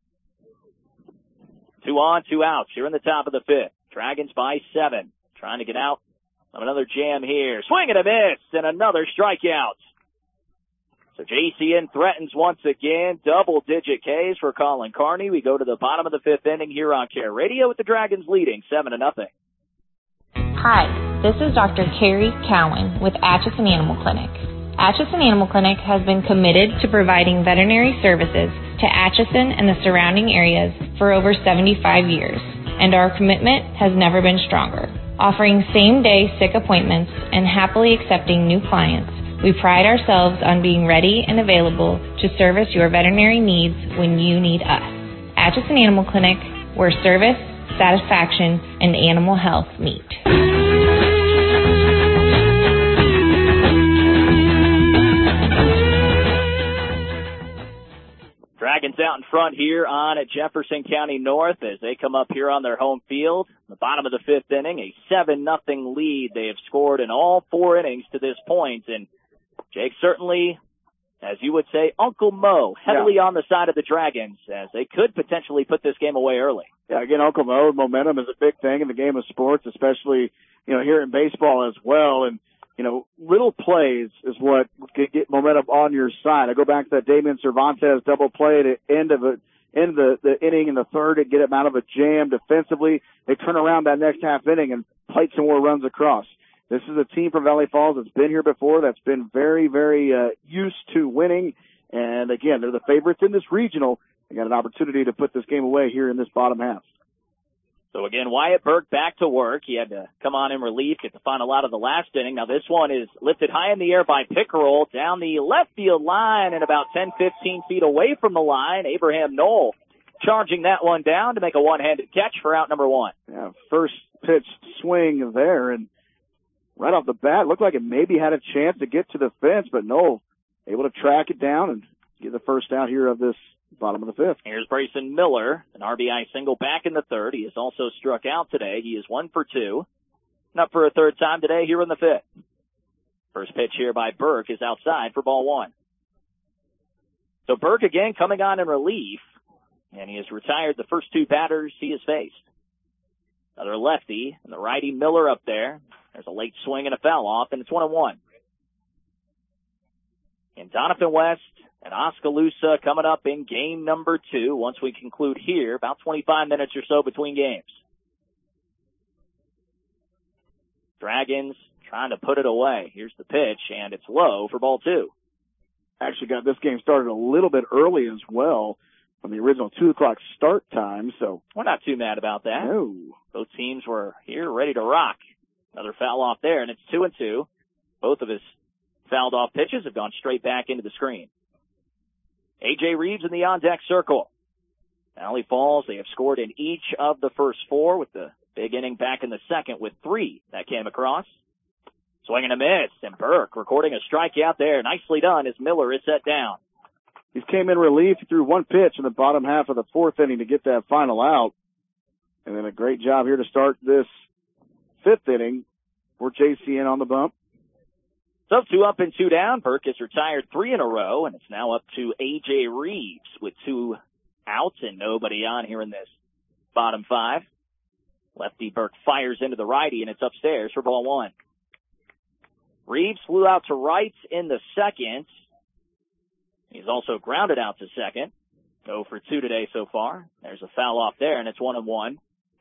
Two on, two outs here in the top of the fifth. Dragons by seven. Trying to get out of another jam here. Swing and a miss, and another strikeout. So J C N threatens once again. Double-digit Ks for Colin Kearney. We go to the bottom of the fifth inning here on Care Radio with the Dragons leading seven to nothing. Hi, this is Doctor Carrie Cowan with Atchison Animal Clinic. Atchison Animal Clinic has been committed to providing veterinary services to Atchison and the surrounding areas for over seventy-five years, and our commitment has never been stronger. Offering same-day sick appointments and happily accepting new clients, we pride ourselves on being ready and available to service your veterinary needs when you need us. Atchison Animal Clinic, where service, satisfaction, and animal health meet. Dragons out in front here on at Jefferson County North as they come up here on their home field. The bottom of the fifth inning, a seven nothing lead. They have scored in all four innings to this point, and Jake, certainly, as you would say, Uncle Mo, heavily yeah. on the side of the Dragons, as they could potentially put this game away early. Yeah, again, Uncle Mo, momentum is a big thing in the game of sports, especially, you know, here in baseball as well. And, you know, little plays is what could get momentum on your side. I go back to that Damian Cervantes double play at the end of it. End the, the inning in the third and get him out of a jam defensively. They turn around that next half inning and plate some more runs across. This is a team from Valley Falls that's been here before, that's been very, very uh, used to winning. And, again, they're the favorites in this regional. They got an opportunity to put this game away here in this bottom half. So, again, Wyatt Burke back to work. He had to come on in relief, get the final out of the last inning. Now this one is lifted high in the air by Pickerel down the left field line and about ten, fifteen feet away from the line. Abraham Knoll charging that one down to make a one-handed catch for out number one. Yeah, first pitch swing there, and right off the bat, looked like it maybe had a chance to get to the fence, but no, able to track it down and get the first out here of this bottom of the fifth. Here's Brayson Miller, an R B I single back in the third. He has also struck out today. He is one for two. And up for a third time today here in the fifth. First pitch here by Burke is outside for ball one. So Burke again coming on in relief, and he has retired the first two batters he has faced. Another lefty, and the righty Miller up there. There's a late swing and a foul off, and it's one and one. And Donovan West and Oskaloosa coming up in game number two once we conclude here, about twenty-five minutes or so between games. Dragons trying to put it away. Here's the pitch, and it's low for ball two. Actually got this game started a little bit early as well from the original two o'clock start time, so we're not too mad about that. No. Both teams were here ready to rock. Another foul off there, and it's two and two. Both of his fouled off pitches have gone straight back into the screen. A J. Reeves in the on-deck circle. Valley Falls, they have scored in each of the first four, with the big inning back in the second with three that came across. Swing and a miss, and Burke recording a strikeout there. Nicely done as Miller is set down. He came in relief, threw one pitch in the bottom half of the fourth inning to get that final out. And then a great job here to start this fifth inning for J C N on the bump. So two up and two down. Burke has retired three in a row, and it's now up to A J. Reeves with two outs and nobody on here in this bottom five. Lefty Burke fires into the righty, and it's upstairs for ball one. Reeves flew out to right in the second. He's also grounded out to second. oh for two today so far. There's a foul off there, and it's one and one.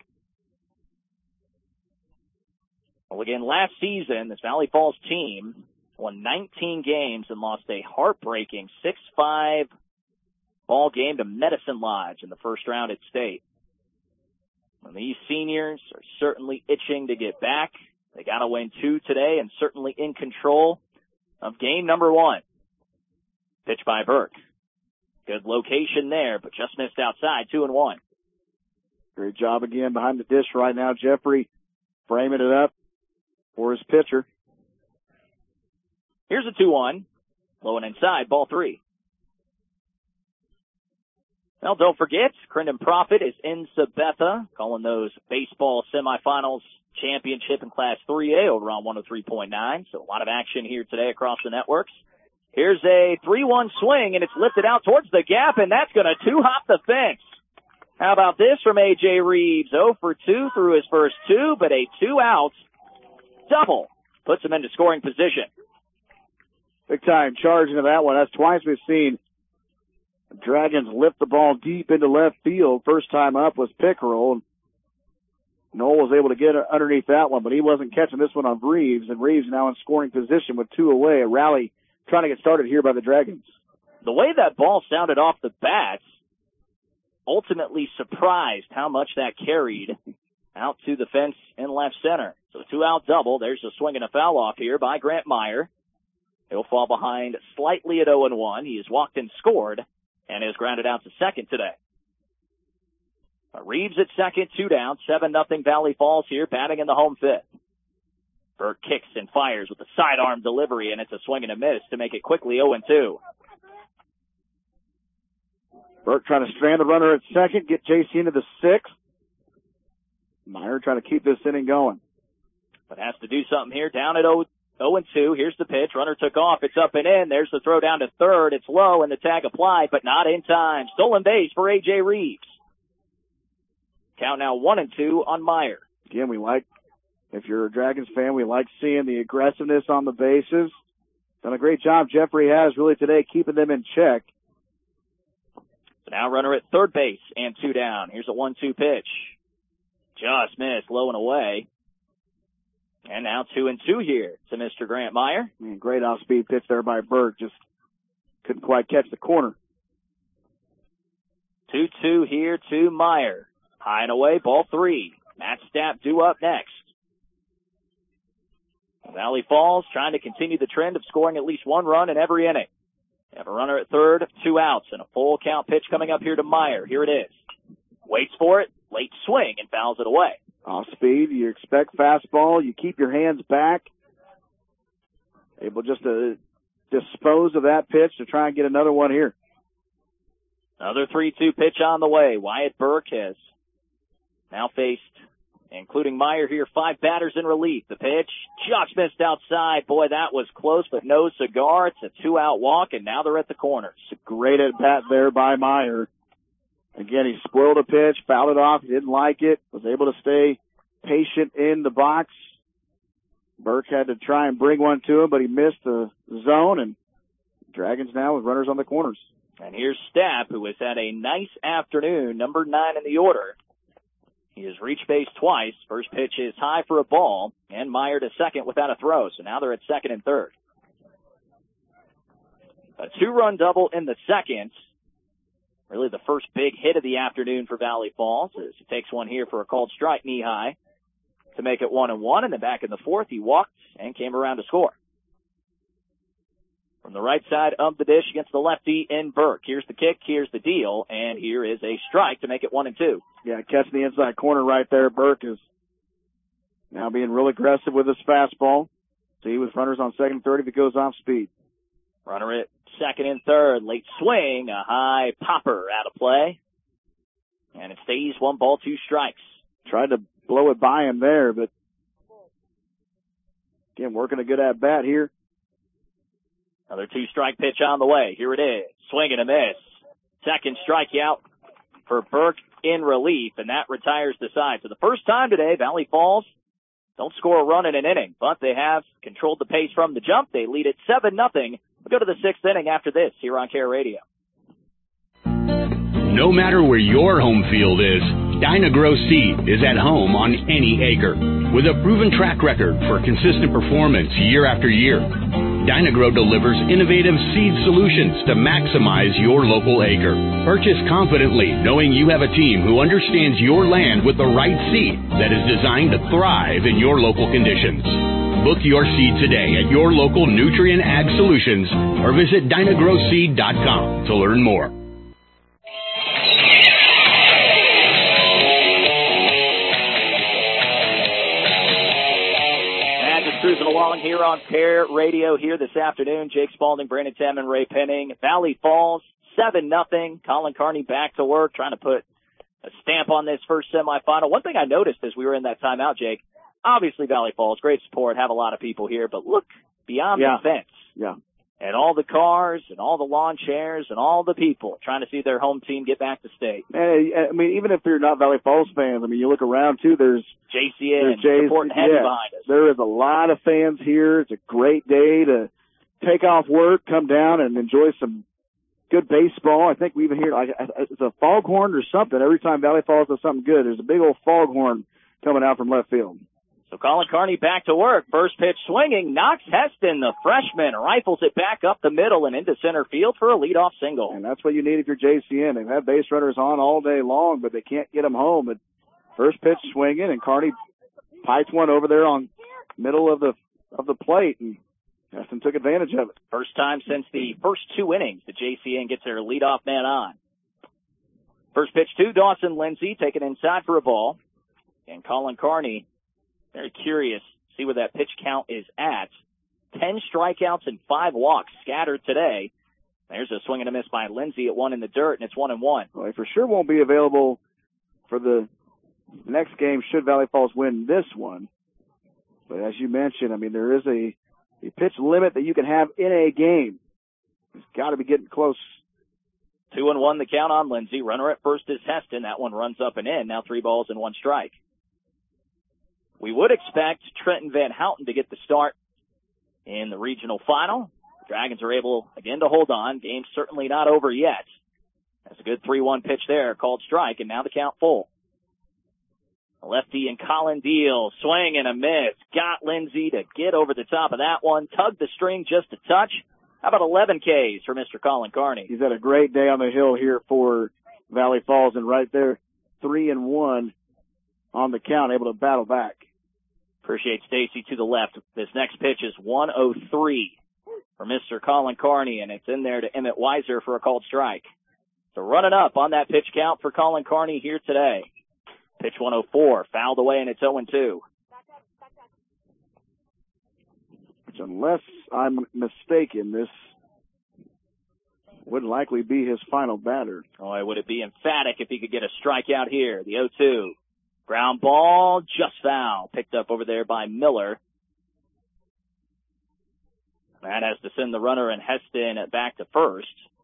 Well, again, last season, this Valley Falls team won nineteen games and lost a heartbreaking six five ball game to Medicine Lodge in the first round at state. And these seniors are certainly itching to get back. They got to win two today and certainly in control of game number one. Pitch by Burke. Good location there, but just missed outside, two and one. Great job again behind the dish right now. Jeffrey framing it up for his pitcher. Here's a two one. Low and inside, ball three. Well, don't forget, Crendon Profit is in Sabetha, calling those baseball semifinals championship in Class three A over on one oh three point nine. So a lot of action here today across the networks. Here's a three one swing, and it's lifted out towards the gap, and that's going to two-hop the fence. How about this from A J. Reeves? oh for two through his first two, but a two-out double puts him into scoring position. Big time charge into that one. That's twice we've seen Dragons lift the ball deep into left field. First time up was Pickerel. Noel was able to get underneath that one, but he wasn't catching this one on Reeves, and Reeves now in scoring position with two away. A rally trying to get started here by the Dragons. The way that ball sounded off the bats ultimately surprised how much that carried out to the fence in left center. So two-out double. There's a swing and a foul off here by Grant Meyer. He'll fall behind slightly at oh and one. He has walked and scored and is grounded out to second today. Reeves at second, two down, seven nothing Valley Falls here, batting in the home fifth. Burke kicks and fires with a sidearm delivery, and it's a swing and a miss to make it quickly oh and two. Burke trying to strand the runner at second, get J C into the sixth. Meyer trying to keep this inning going. But has to do something here, down at oh and two. Here's the pitch. Runner took off. It's up and in. There's the throw down to third. It's low, and the tag applied, but not in time. Stolen base for A J. Reeves. Count now one and two on Meyer. Again, we like, if you're a Dragons fan, we like seeing the aggressiveness on the bases. Done a great job, Jeffrey has really today, keeping them in check. So now runner at third base and two down. Here's a one two pitch. Just missed, low and away. And now two and two here to Mister Grant Meyer. I mean, great off-speed pitch there by Burke. Just couldn't quite catch the corner. two two here to Meyer. High and away, ball three. Matt Stapp due up next. Valley Falls trying to continue the trend of scoring at least one run in every inning. They have a runner at third, two outs, and a full count pitch coming up here to Meyer. Here it is. Waits for it, late swing, and fouls it away. Off speed, you expect fastball, you keep your hands back. Able just to dispose of that pitch to try and get another one here. Another three two pitch on the way. Wyatt Burke has now faced, including Meyer here, five batters in relief. The pitch just missed outside. Boy, that was close, but no cigar. It's a two-out walk, and now they're at the corners. It's a great at-bat there by Meyer. Again, he spoiled a pitch, fouled it off. He didn't like it, was able to stay patient in the box. Burke had to try and bring one to him, but he missed the zone, and Dragons now with runners on the corners. And here's Stapp, who has had a nice afternoon, number nine in the order. He has reached base twice. First pitch is high for a ball, and Meyer to second without a throw. So now they're at second and third. A two-run double in the second. Really the first big hit of the afternoon for Valley Falls, as he takes one here for a called strike knee high to make it one and one. And then back in the fourth, he walked and came around to score. From the right side of the dish against the lefty in Burke. Here's the kick, here's the deal, and here is a strike to make it one and two. Yeah, catching the inside corner right there. Burke is now being real aggressive with his fastball. See, with runners on second and third if he goes off speed. Runner at second and third. Late swing, a high popper out of play. And it stays one ball, two strikes. Tried to blow it by him there, but again, working a good at-bat here. Another two-strike pitch on the way. Here it is. Swing and a miss. Second strikeout for Burke in relief, and that retires the side. So the first time today, Valley Falls don't score a run in an inning, but they have controlled the pace from the jump. They lead it seven nothing. We'll go to the sixth inning after this here on Care Radio. No matter where your home field is, Dyna-Gro Seed is at home on any acre. With a proven track record for consistent performance year after year, Dyna-Gro delivers innovative seed solutions to maximize your local acre. Purchase confidently, knowing you have a team who understands your land with the right seed that is designed to thrive in your local conditions. Book your seed today at your local Nutrient Ag Solutions or visit Dyna Gro Seed dot com to learn more. Cruising along here on Care Radio here this afternoon. Jake Spalding, Brandon Tam, and Ray Penning. Valley Falls, seven nothing. Colin Carney back to work, trying to put a stamp on this first semifinal. One thing I noticed as we were in that timeout, Jake, obviously Valley Falls, great support, have a lot of people here, but look beyond yeah. the fence. Yeah. And all the cars and all the lawn chairs and all the people trying to see their home team get back to state. And, I mean, even if you're not Valley Falls fans, I mean, you look around, too, there's J C N J's, supporting heavy yeah, behind us. There is a lot of fans here. It's a great day to take off work, come down, and enjoy some good baseball. I think we even hear, like, it's a foghorn or something. Every time Valley Falls does something good, there's a big old foghorn coming out from left field. So Colin Carney back to work. First pitch swinging. Knox Heston, the freshman, rifles it back up the middle and into center field for a leadoff single. And that's what you need if you're J C N. They've had base runners on all day long, but they can't get them home. But first pitch swinging, and Carney pipes one over there on middle of the of the plate, and Heston took advantage of it. First time since the first two innings that J C N gets their leadoff man on. First pitch to Dawson Lindsay, taken inside for a ball. And Colin Carney, very curious, see where that pitch count is at. Ten strikeouts and five walks scattered today. There's a swing and a miss by Lindsay at one in the dirt, and it's one and one. Well, he for sure won't be available for the next game should Valley Falls win this one. But as you mentioned, I mean, there is a, a pitch limit that you can have in a game. It's got to be getting close. Two and one the count on Lindsay. Runner at first is Heston. That one runs up and in. Now three balls and one strike. We would expect Trenton Van Houten to get the start in the regional final. The Dragons are able, again, to hold on. Game's certainly not over yet. That's a good three one pitch there, called strike, and now the count full. Lefty and Colin Deal, swing and a miss. Got Lindsay to get over the top of that one. Tugged the string just a touch. How about eleven Ks for Mister Colin Carney? He's had a great day on the hill here for Valley Falls, and right there, three and one on the count, able to battle back. Appreciate Stacy to the left. This next pitch is one oh three for Mister Colin Carney, and it's in there to Emmett Weiser for a called strike. So running up on that pitch count for Colin Carney here today. Pitch one oh four, fouled away, and it's oh and two. Which, unless I'm mistaken, this would likely be his final batter. Oh, would it be emphatic if he could get a strikeout here. The oh two. Ground ball, just foul. Picked up over there by Miller. That has to send the runner and Heston back to first.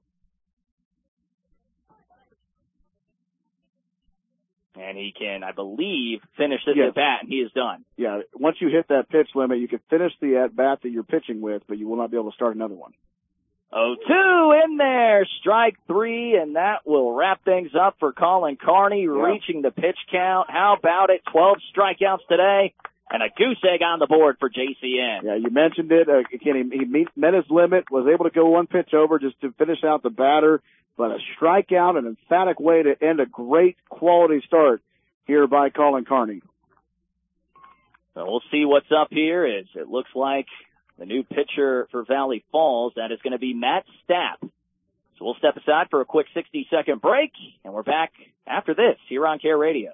And he can, I believe, finish this yes. at bat, and he is done. Yeah, once you hit that pitch limit, you can finish the at bat that you're pitching with, but you will not be able to start another one. oh two in there, strike three, and that will wrap things up for Colin Carney, yeah. reaching the pitch count. How about it? twelve strikeouts today, and a goose egg on the board for J C N. Yeah, you mentioned it. Uh, again, he, he meet, met his limit, was able to go one pitch over just to finish out the batter, but a strikeout, an emphatic way to end a great quality start here by Colin Carney. So we'll see what's up here. Is it looks like the new pitcher for Valley Falls. That is going to be Matt Stapp. So we'll step aside for a quick sixty-second break, and we're back after this here on Care Radio.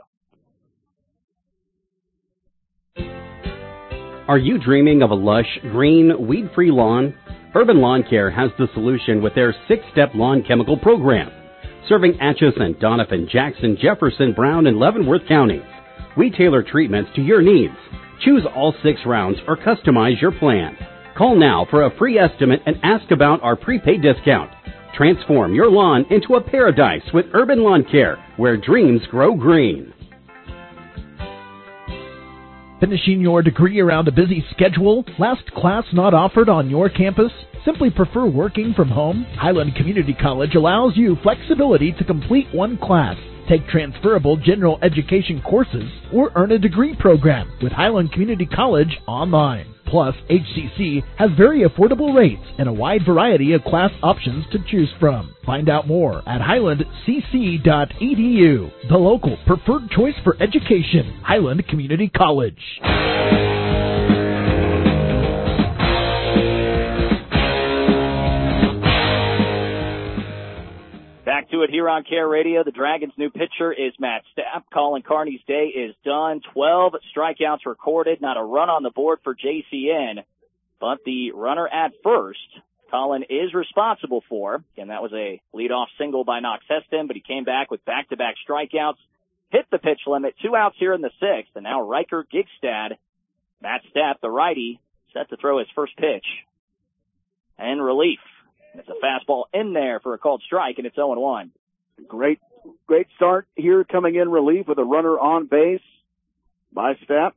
Are you dreaming of a lush, green, weed-free lawn? Urban Lawn Care has the solution with their six-step lawn chemical program. Serving Atchison, Doniphan, Jackson, Jefferson, Brown, and Leavenworth counties. We tailor treatments to your needs. Choose all six rounds or customize your plan. Call now for a free estimate and ask about our prepaid discount. Transform your lawn into a paradise with Urban Lawn Care, where dreams grow green. Finishing your degree around a busy schedule? Last class not offered on your campus? Simply prefer working from home? Highland Community College allows you flexibility to complete one class, take transferable general education courses, or earn a degree program with Highland Community College online. Plus, H C C has very affordable rates and a wide variety of class options to choose from. Find out more at highland c c dot e d u, the local preferred choice for education, Highland Community College. Back to it here on Care Radio. The Dragons' new pitcher is Matt Stapp. Colin Carney's day is done. twelve strikeouts recorded. Not a run on the board for J C N. But the runner at first, Colin is responsible for. And that was a leadoff single by Knox Heston, but he came back with back-to-back strikeouts. Hit the pitch limit. Two outs here in the sixth. And now Riker Gigstad, Matt Stapp, the righty, set to throw his first pitch. And relief. It's a fastball in there for a called strike, and it's oh and one. Great, great start here coming in relief with a runner on base by Stapp.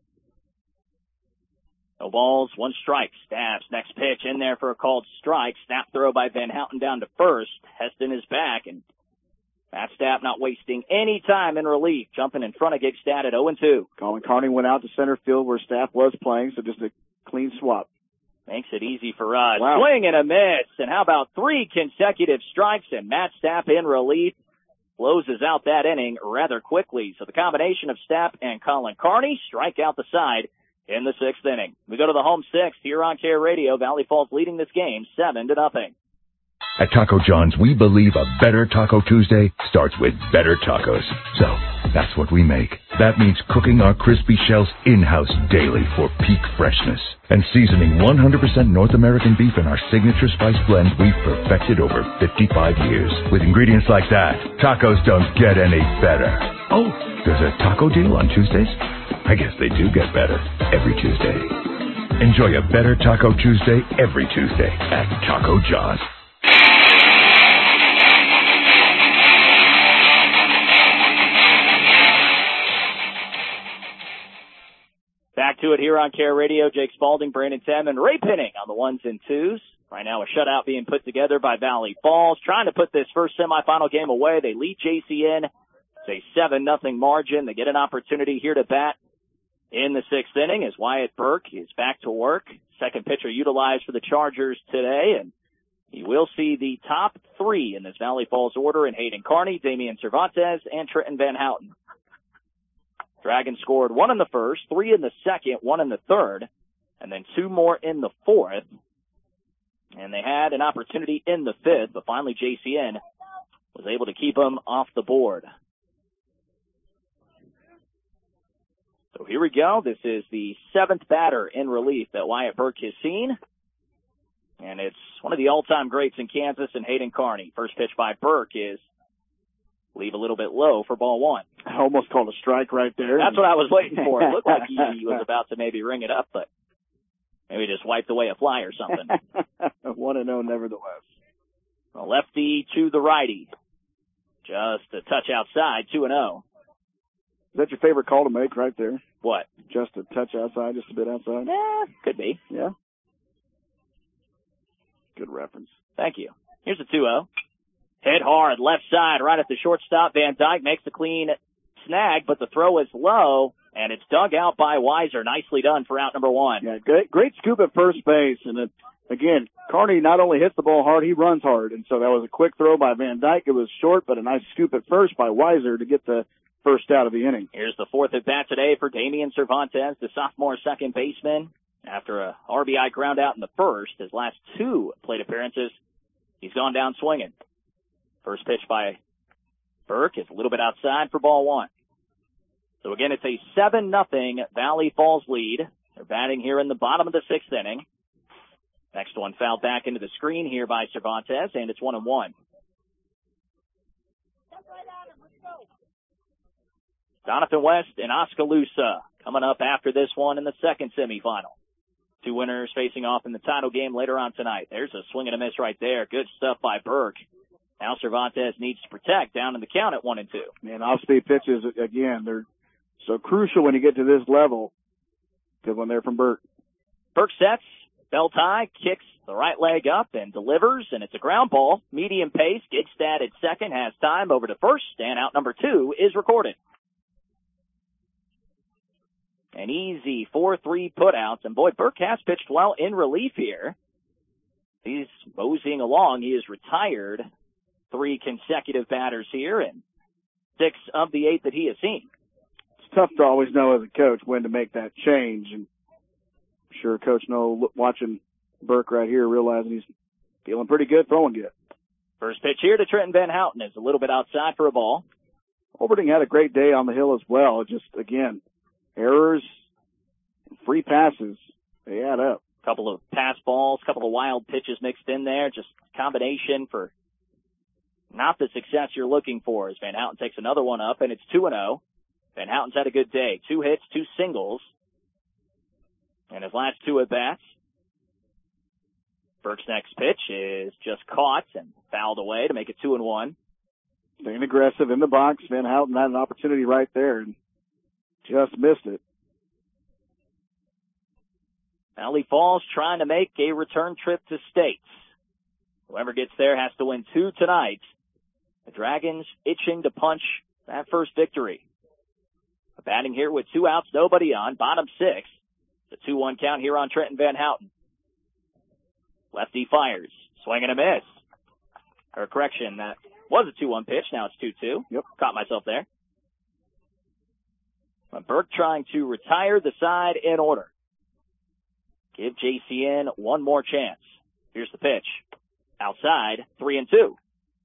No balls, one strike. Stapp's next pitch in there for a called strike. Snap throw by Van Houten down to first. Heston is back, and Matt Stapp not wasting any time in relief, jumping in front of Gigstad at oh and two. Colin Carney went out to center field where Stapp was playing, so just a clean swap. Makes it easy for us. Wow. Swing and a miss. And how about three consecutive strikes, and Matt Stapp in relief closes out that inning rather quickly. So the combination of Stapp and Colin Carney strike out the side in the sixth inning. We go to the home sixth here on Care Radio. Valley Falls leading this game seven to nothing. At Taco John's, we believe a better Taco Tuesday starts with better tacos. So, that's what we make. That means cooking our crispy shells in-house daily for peak freshness. And seasoning one hundred percent North American beef in our signature spice blend we've perfected over fifty-five years. With ingredients like that, tacos don't get any better. Oh, there's a taco deal on Tuesdays? I guess they do get better every Tuesday. Enjoy a better Taco Tuesday every Tuesday at Taco John's. Back to it here on Care Radio. Jake Spalding, Brandon Tem, and Ray Pinning on the ones and twos. Right now a shutout being put together by Valley Falls, trying to put this first semifinal game away. They lead J C N. It's a seven nothing margin. They get an opportunity here to bat in the sixth inning as Wyatt Burke is back to work. Second pitcher utilized for the Chargers today, and he will see the top three in this Valley Falls order in Hayden Carney, Damian Cervantes, and Trenton Van Houten. Dragons scored one in the first, three in the second, one in the third, and then two more in the fourth. And they had an opportunity in the fifth, but finally J C N was able to keep them off the board. So here we go. This is the seventh batter in relief that Wyatt Burke has seen. And it's one of the all-time greats in Kansas and Hayden Carney. First pitch by Burke is leave a little bit low for ball one. I almost called a strike right there. That's what I was waiting for. It looked like he, he was about to maybe ring it up, but maybe just wiped away a fly or something. one and oh nevertheless. A lefty to the righty. Just a touch outside, two and oh. Is that your favorite call to make right there? What? Just a touch outside, just a bit outside? Yeah, could be. Yeah. Good reference. Thank you. Here's a two oh. Hit hard, left side, right at the shortstop. Van Dyke makes the clean snag, but the throw is low, and it's dug out by Weiser. Nicely done for out number one. Yeah, great, great scoop at first base. And it, again, Carney not only hits the ball hard, he runs hard. And so that was a quick throw by Van Dyke. It was short, but a nice scoop at first by Weiser to get the first out of the inning. Here's the fourth at bat today for Damian Cervantes, the sophomore second baseman. After a R B I ground out in the first, his last two plate appearances, he's gone down swinging. First pitch by Burke is a little bit outside for ball one. So again, it's a seven nothing Valley Falls lead. They're batting here in the bottom of the sixth inning. Next one fouled back into the screen here by Cervantes, and it's one and one. Doniphan West and Oskaloosa coming up after this one in the second semifinal. Two winners facing off in the title game later on tonight. There's a swing and a miss right there. Good stuff by Burke. Now Cervantes needs to protect down in the count at one and two. Man, off-speed pitches, again, they're so crucial when you get to this level. Good one there from Burke. Burke sets. Belti kicks the right leg up and delivers, and it's a ground ball. Medium pace. Gigstad at second has time over to first, and out number two is recorded. An easy four three putouts, and boy, Burke has pitched well in relief here. He's moseying along. He has retired three consecutive batters here, and six of the eight that he has seen. It's tough to always know as a coach when to make that change, and I'm sure Coach Noel, watching Burke right here, realizing he's feeling pretty good, throwing good. First pitch here to Trenton Van Houten is a little bit outside for a ball. Overding had a great day on the hill as well. Just, again, errors, free passes, they add up. Couple of pass balls, couple of wild pitches mixed in there, just combination for not the success you're looking for as Van Houten takes another one up, and it's two and oh. Van Houten's had a good day. Two hits, two singles, and his last two at-bats. Burke's next pitch is just caught and fouled away to make it two and one. Staying aggressive in the box. Van Houten had an opportunity right there and just missed it. Valley Falls trying to make a return trip to States. Whoever gets there has to win two tonight. The Dragons itching to punch that first victory. Batting here with two outs, nobody on, bottom six. The two one count here on Trenton Van Houten. Lefty fires, swing and a miss. Or correction, that was a two one pitch, now it's two two. Yep. Caught myself there. But Burke trying to retire the side in order. Give J C N one more chance. Here's the pitch. Outside, three and two.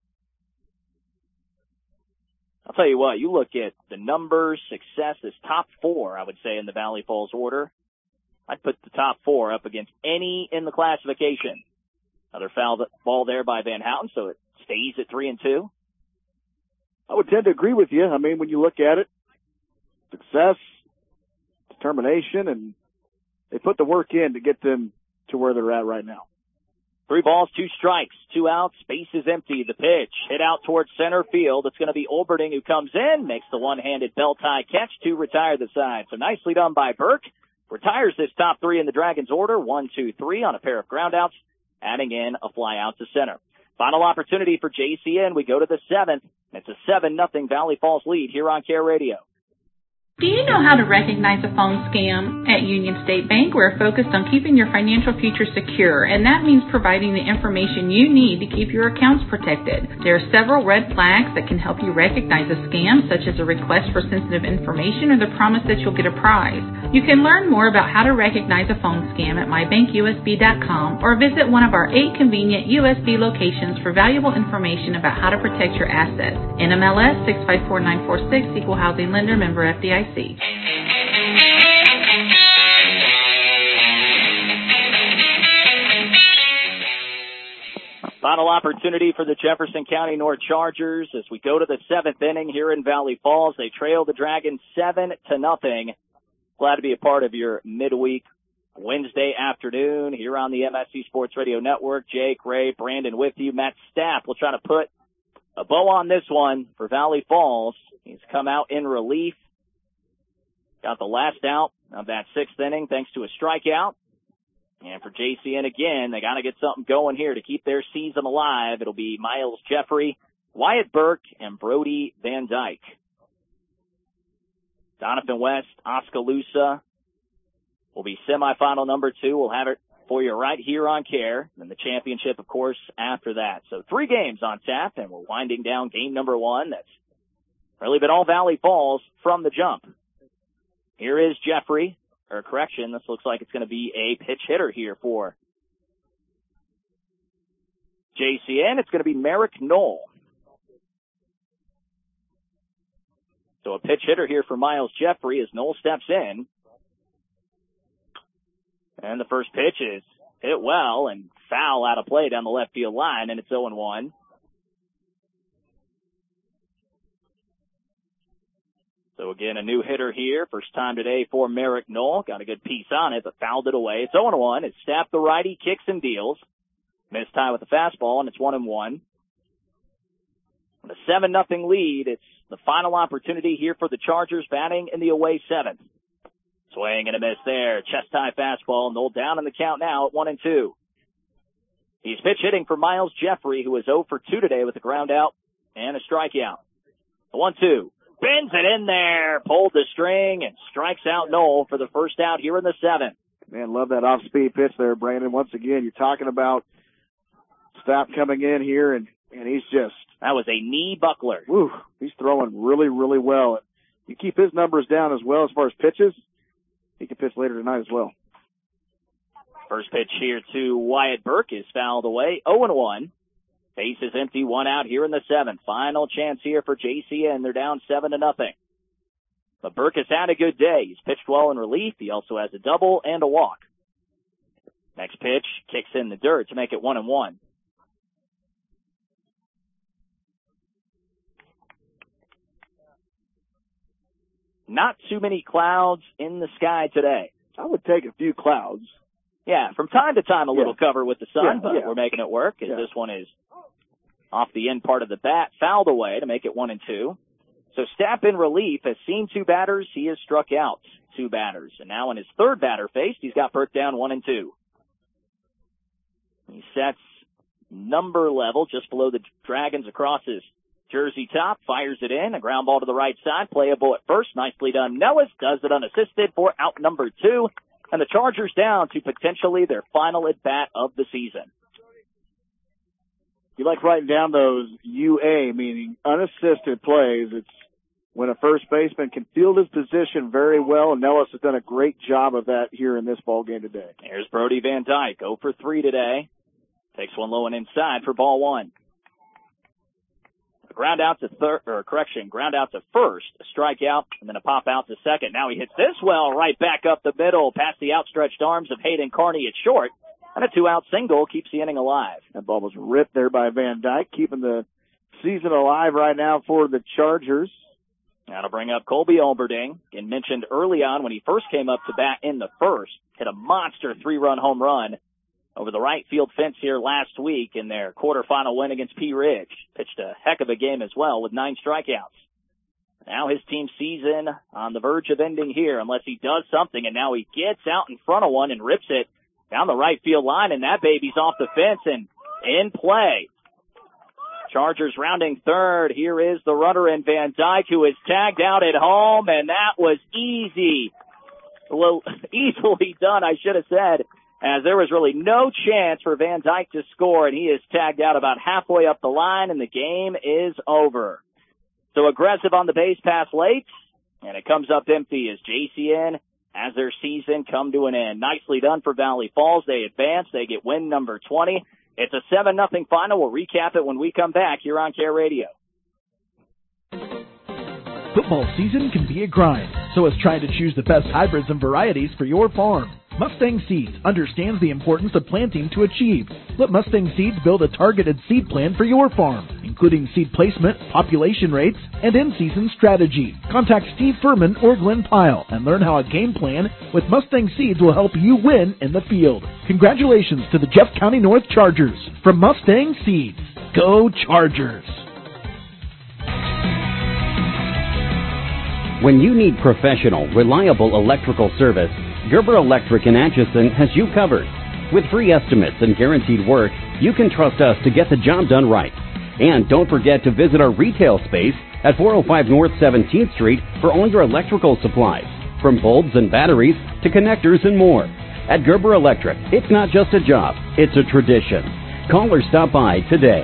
I'll tell you what, you look at the numbers, success, this top four, I would say, in the Valley Falls order. I'd put the top four up against any in the classification. Another foul ball there by Van Houten, so it stays at three and two. I would tend to agree with you. I mean, when you look at it, success, determination, and they put the work in to get them to where they're at right now. Three balls, two strikes, two outs, base is empty. The pitch hit out towards center field. It's going to be Olberding who comes in, makes the one-handed bell-tie catch to retire the side. So nicely done by Burke. Retires this top three in the Dragons order, one, two, three on a pair of groundouts, adding in a fly out to center. Final opportunity for J C N. We go to the seventh. It's a seven nothing Valley Falls lead here on Care Radio. Do you know how to recognize a phone scam? At Union State Bank, we're focused on keeping your financial future secure, and that means providing the information you need to keep your accounts protected. There are several red flags that can help you recognize a scam, such as a request for sensitive information or the promise that you'll get a prize. You can learn more about how to recognize a phone scam at my bank U S B dot com or visit one of our eight convenient U S B locations for valuable information about how to protect your assets. N M L S six five four nine four six, Equal Housing Lender, member F D I C. Final opportunity for the Jefferson County North Chargers as we go to the seventh inning here in Valley Falls. They trail the Dragons seven to nothing. Glad to be a part of your midweek Wednesday afternoon here on the M S C Sports Radio Network. Jake, Ray, Brandon with you. Matt Stapp will try to put a bow on this one for Valley Falls. He's come out in relief. Got the last out of that sixth inning thanks to a strikeout. And for J C N again, they got to get something going here to keep their season alive. It'll be Miles Jeffrey, Wyatt Burke, and Brody Van Dyke. Doniphan West, Oskaloosa will be semifinal number two. We'll have it for you right here on Care. And the championship, of course, after that. So three games on tap, and we're winding down game number one. That's really been all Valley Falls from the jump. Here is Jeffrey. or correction, this looks like it's going to be a pitch hitter here for J C N. It's going to be Merrick Knoll. So a pitch hitter here for Miles Jeffrey as Knoll steps in. And the first pitch is hit well and foul out of play down the left field line, and it's oh and one. So again, a new hitter here. First time today for Merrick Knoll. Got a good piece on it, but fouled it away. It's oh and one. It's Stapp the righty, kicks and deals. Missed tie with the fastball, and it's one and one. With a seven nothing lead, it's the final opportunity here for the Chargers batting in the away seventh. Swing and a miss there. Chest high fastball. Knoll down in the count now at one and two. He's pitch hitting for Miles Jeffrey, who is oh for two today with a ground out and a strikeout. The one two. Bends it in there. Pulled the string and strikes out Knoll for the first out here in the seventh. Man, love that off-speed pitch there, Brandon. Once again, you're talking about Stapp coming in here, and, and he's just... That was a knee buckler. Woo, he's throwing really, really well. You keep his numbers down as well as far as pitches, he can pitch later tonight as well. First pitch here to Wyatt Burke is fouled away. oh and one. Base is empty, one out here in the seventh. Final chance here for J C N. They're down seven to nothing. But Burke has had a good day. He's pitched well in relief. He also has a double and a walk. Next pitch kicks in the dirt to make it one and one. Not too many clouds in the sky today. I would take a few clouds. Yeah, from time to time a little yeah. cover with the sun, yeah, but yeah. we're making it work as yeah. this one is off the end part of the bat, fouled away to make it one and two. So Stapp in relief has seen two batters. He has struck out two batters. And now in his third batter faced, he's got Burke down one and two. He sets number level just below the Dragons across his jersey top, fires it in, a ground ball to the right side, playable at first, nicely done. Nellis does it unassisted for out number two, and the Chargers down to potentially their final at-bat of the season. You like writing down those U A, meaning unassisted plays. It's when a first baseman can field his position very well, and Nellis has done a great job of that here in this ball game today. Here's Brody Van Dyke, oh for three today. Takes one low and inside for ball one. A ground out to third, or correction, ground out to first, a strikeout, and then a pop out to second. Now he hits this well right back up the middle, past the outstretched arms of Hayden Carney at short, and a two-out single keeps the inning alive. That ball was ripped there by Van Dyke, keeping the season alive right now for the Chargers. Now to bring up Colby Olberding, and mentioned early on when he first came up to bat in the first, hit a monster three-run home run over the right field fence here last week in their quarterfinal win against Pea Ridge. Pitched a heck of a game as well with nine strikeouts. Now his team's season on the verge of ending here unless he does something, and now he gets out in front of one and rips it down the right field line, and that baby's off the fence and in play. Chargers rounding third. Here is the runner in Van Dyke, who is tagged out at home, and that was easy. Well, easily done, I should have said, as there was really no chance for Van Dyke to score, and he is tagged out about halfway up the line, and the game is over. So aggressive on the base pass late, and it comes up empty as J C N has their season come to an end. Nicely done for Valley Falls. They advance. They get win number twenty. It's a seven nothing final. We'll recap it when we come back here on Care Radio. Football season can be a grind, so it's trying to choose the best hybrids and varieties for your farm. Mustang Seeds understands the importance of planting to achieve. Let Mustang Seeds build a targeted seed plan for your farm, including seed placement, population rates, and in-season strategy. Contact Steve Furman or Glenn Pyle and learn how a game plan with Mustang Seeds will help you win in the field. Congratulations to the Jeff County North Chargers from Mustang Seeds. Go Chargers! When you need professional, reliable electrical service, Gerber Electric in Atchison has you covered. With free estimates and guaranteed work, you can trust us to get the job done right. And don't forget to visit our retail space at four oh five North seventeenth Street for all your electrical supplies, from bulbs and batteries to connectors and more. At Gerber Electric, it's not just a job, it's a tradition. Call or stop by today.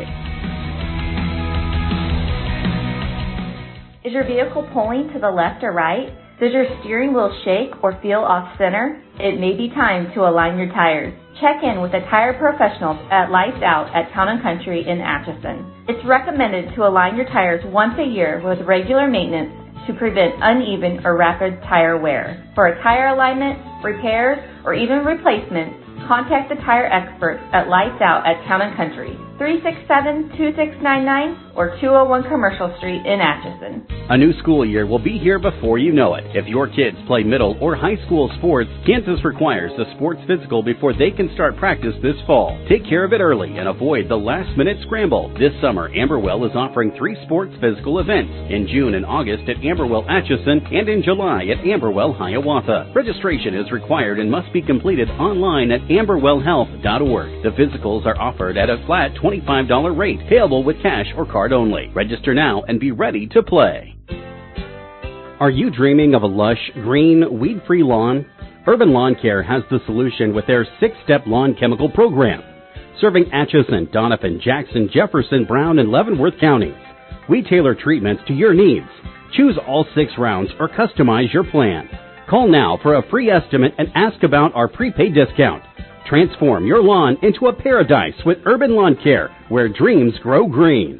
Is your vehicle pulling to the left or right? Does your steering wheel shake or feel off center? It may be time to align your tires. Check in with the tire professionals at Lights Out at Town and Country in Atchison. It's recommended to align your tires once a year with regular maintenance to prevent uneven or rapid tire wear. For a tire alignment, repairs, or even replacement, contact the tire experts at Lights Out at Town and Country, three six seven, two six nine nine or two oh one Commercial Street in Atchison. A new school year will be here before you know it. If your kids play middle or high school sports, Kansas requires a sports physical before they can start practice this fall. Take care of it early and avoid the last-minute scramble. This summer, Amberwell is offering three sports physical events in June and August at Amberwell Atchison and in July at Amberwell Hiawatha. Registration is required and must be completed online at amberwell health dot org. The physicals are offered at a flat twenty-five dollars rate, payable with cash or card only. Register now and be ready to play. Are you dreaming of a lush, green, weed-free lawn? Urban Lawn Care has the solution with their six-step lawn chemical program, serving Atchison, Doniphan, Jackson, Jefferson, Brown, and Leavenworth counties. We tailor treatments to your needs. Choose all six rounds or customize your plan. Call now for a free estimate and ask about our prepaid discount. Transform your lawn into a paradise with Urban Lawn Care, where dreams grow green.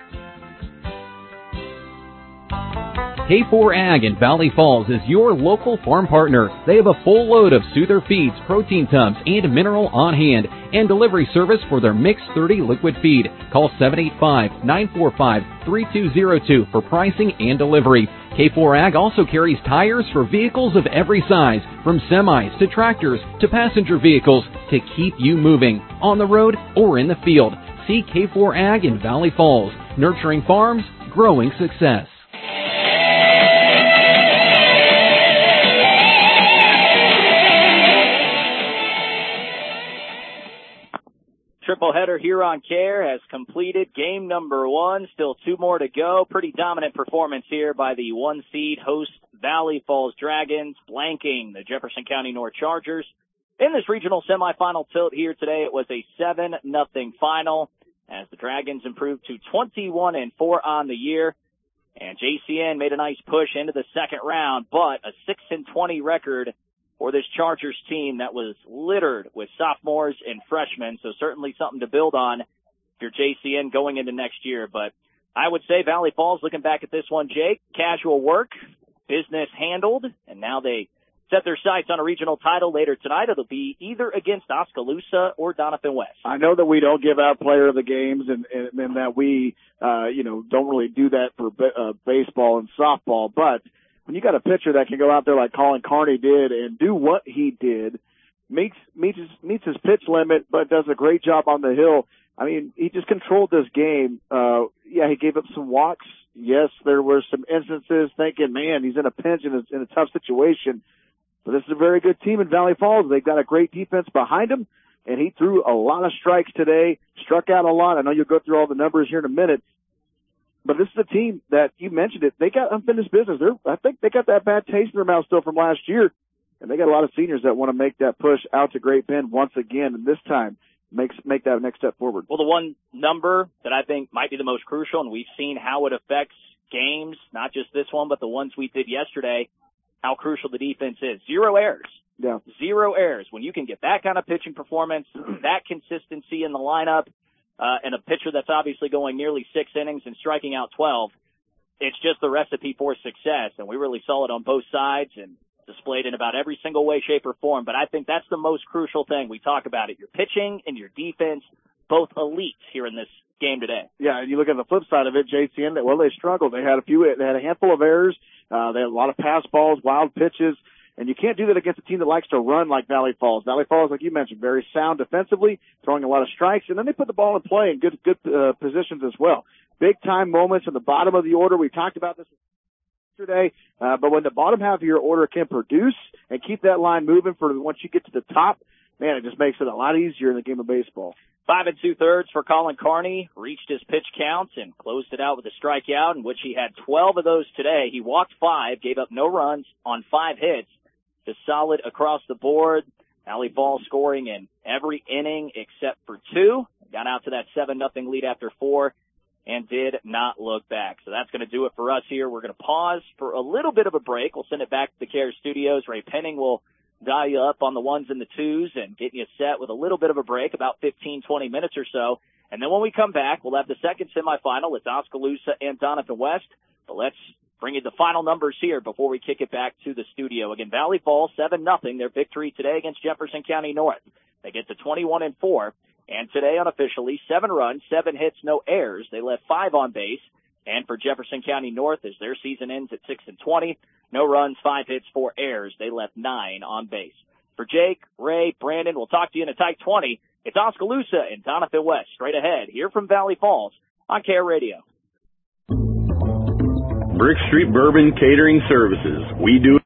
K four Ag in Valley Falls is your local farm partner. They have a full load of Soother feeds, protein tubs, and mineral on hand, and delivery service for their Mix thirty liquid feed. Call seven eight five, nine four five, three two zero two for pricing and delivery. K four Ag also carries tires for vehicles of every size, from semis to tractors to passenger vehicles, to keep you moving on the road or in the field. See K four Ag in Valley Falls, nurturing farms, growing success. Triple header here on Care has completed game number one. Still two more to go. Pretty dominant performance here by the one seed host Valley Falls Dragons, blanking the Jefferson County North Chargers. In this regional semifinal tilt here today, it was a seven nothing final as the Dragons improved to twenty-one and four on the year. And J C N made a nice push into the second round, but a six and twenty record for this Chargers team that was littered with sophomores and freshmen, so certainly something to build on if you're J C N going into next year. But I would say Valley Falls, looking back at this one, Jake, casual work, business handled, and now they set their sights on a regional title later tonight. It'll be either against Oskaloosa or Doniphan West. I know that we don't give out player of the games and, and, and that we, uh, you know, don't really do that for uh, baseball and softball, but when you got a pitcher that can go out there like Colin Carney did and do what he did, meets meets his, meets his pitch limit, but does a great job on the hill. I mean, he just controlled this game. Uh, yeah, he gave up some walks. Yes, there were some instances thinking, man, he's in a pinch in a, in a tough situation. But this is a very good team in Valley Falls. They've got a great defense behind him, and he threw a lot of strikes today, struck out a lot. I know you'll go through all the numbers here in a minute. But this is a team that, you mentioned it, they got unfinished business. They're, I think they got that bad taste in their mouth still from last year, and they got a lot of seniors that want to make that push out to Great Bend once again, and this time makes make that next step forward. Well, the one number that I think might be the most crucial, and we've seen how it affects games, not just this one, but the ones we did yesterday, how crucial the defense is. Zero errors. Yeah. Zero errors. When you can get that kind of pitching performance, that consistency in the lineup, Uh, and a pitcher that's obviously going nearly six innings and striking out twelve, it's just the recipe for success. And we really saw it on both sides and displayed in about every single way, shape, or form. But I think that's the most crucial thing. We talk about it. Your pitching and your defense, both elite here in this game today. Yeah, and you look at the flip side of it, J C N, well, they struggled. They had a few, they had a handful of errors. Uh, they had a lot of pass balls, wild pitches. And you can't do that against a team that likes to run like Valley Falls. Valley Falls, like you mentioned, very sound defensively, throwing a lot of strikes, and then they put the ball in play in good good uh, positions as well. Big-time moments in the bottom of the order. We talked about this yesterday, uh, but when the bottom half of your order can produce and keep that line moving for once you get to the top, man, it just makes it a lot easier in the game of baseball. Five and two-thirds for Colin Carney, reached his pitch counts and closed it out with a strikeout, in which he had twelve of those today. He walked five, gave up no runs on five hits. Just solid across the board. Valley Falls scoring in every inning except for two. Got out to that seven nothing lead after four. and did not look back. So that's going to do it for us here. We're going to pause for a little bit of a break. We'll send it back to the Care Studios. Ray Penning will dial you up on the ones and the twos and get you set with a little bit of a break, about fifteen, twenty minutes or so. And then when we come back, we'll have the second semifinal. It's Oskaloosa and Donovan West. But let's bring you the final numbers here before we kick it back to the studio. Again, Valley Falls, seven nothing, their victory today against Jefferson County North. They get to twenty-one and four. And today, unofficially, seven runs, seven hits, no errors. They left five on base. And for Jefferson County North, as their season ends at six and twenty, no runs, five hits, four errors. They left nine on base. For Jake, Ray, Brandon, we'll talk to you in a tight twenty. It's Oskaloosa and Donovan West straight ahead here from Valley Falls on Care Radio. Brick Street Bourbon Catering Services. We do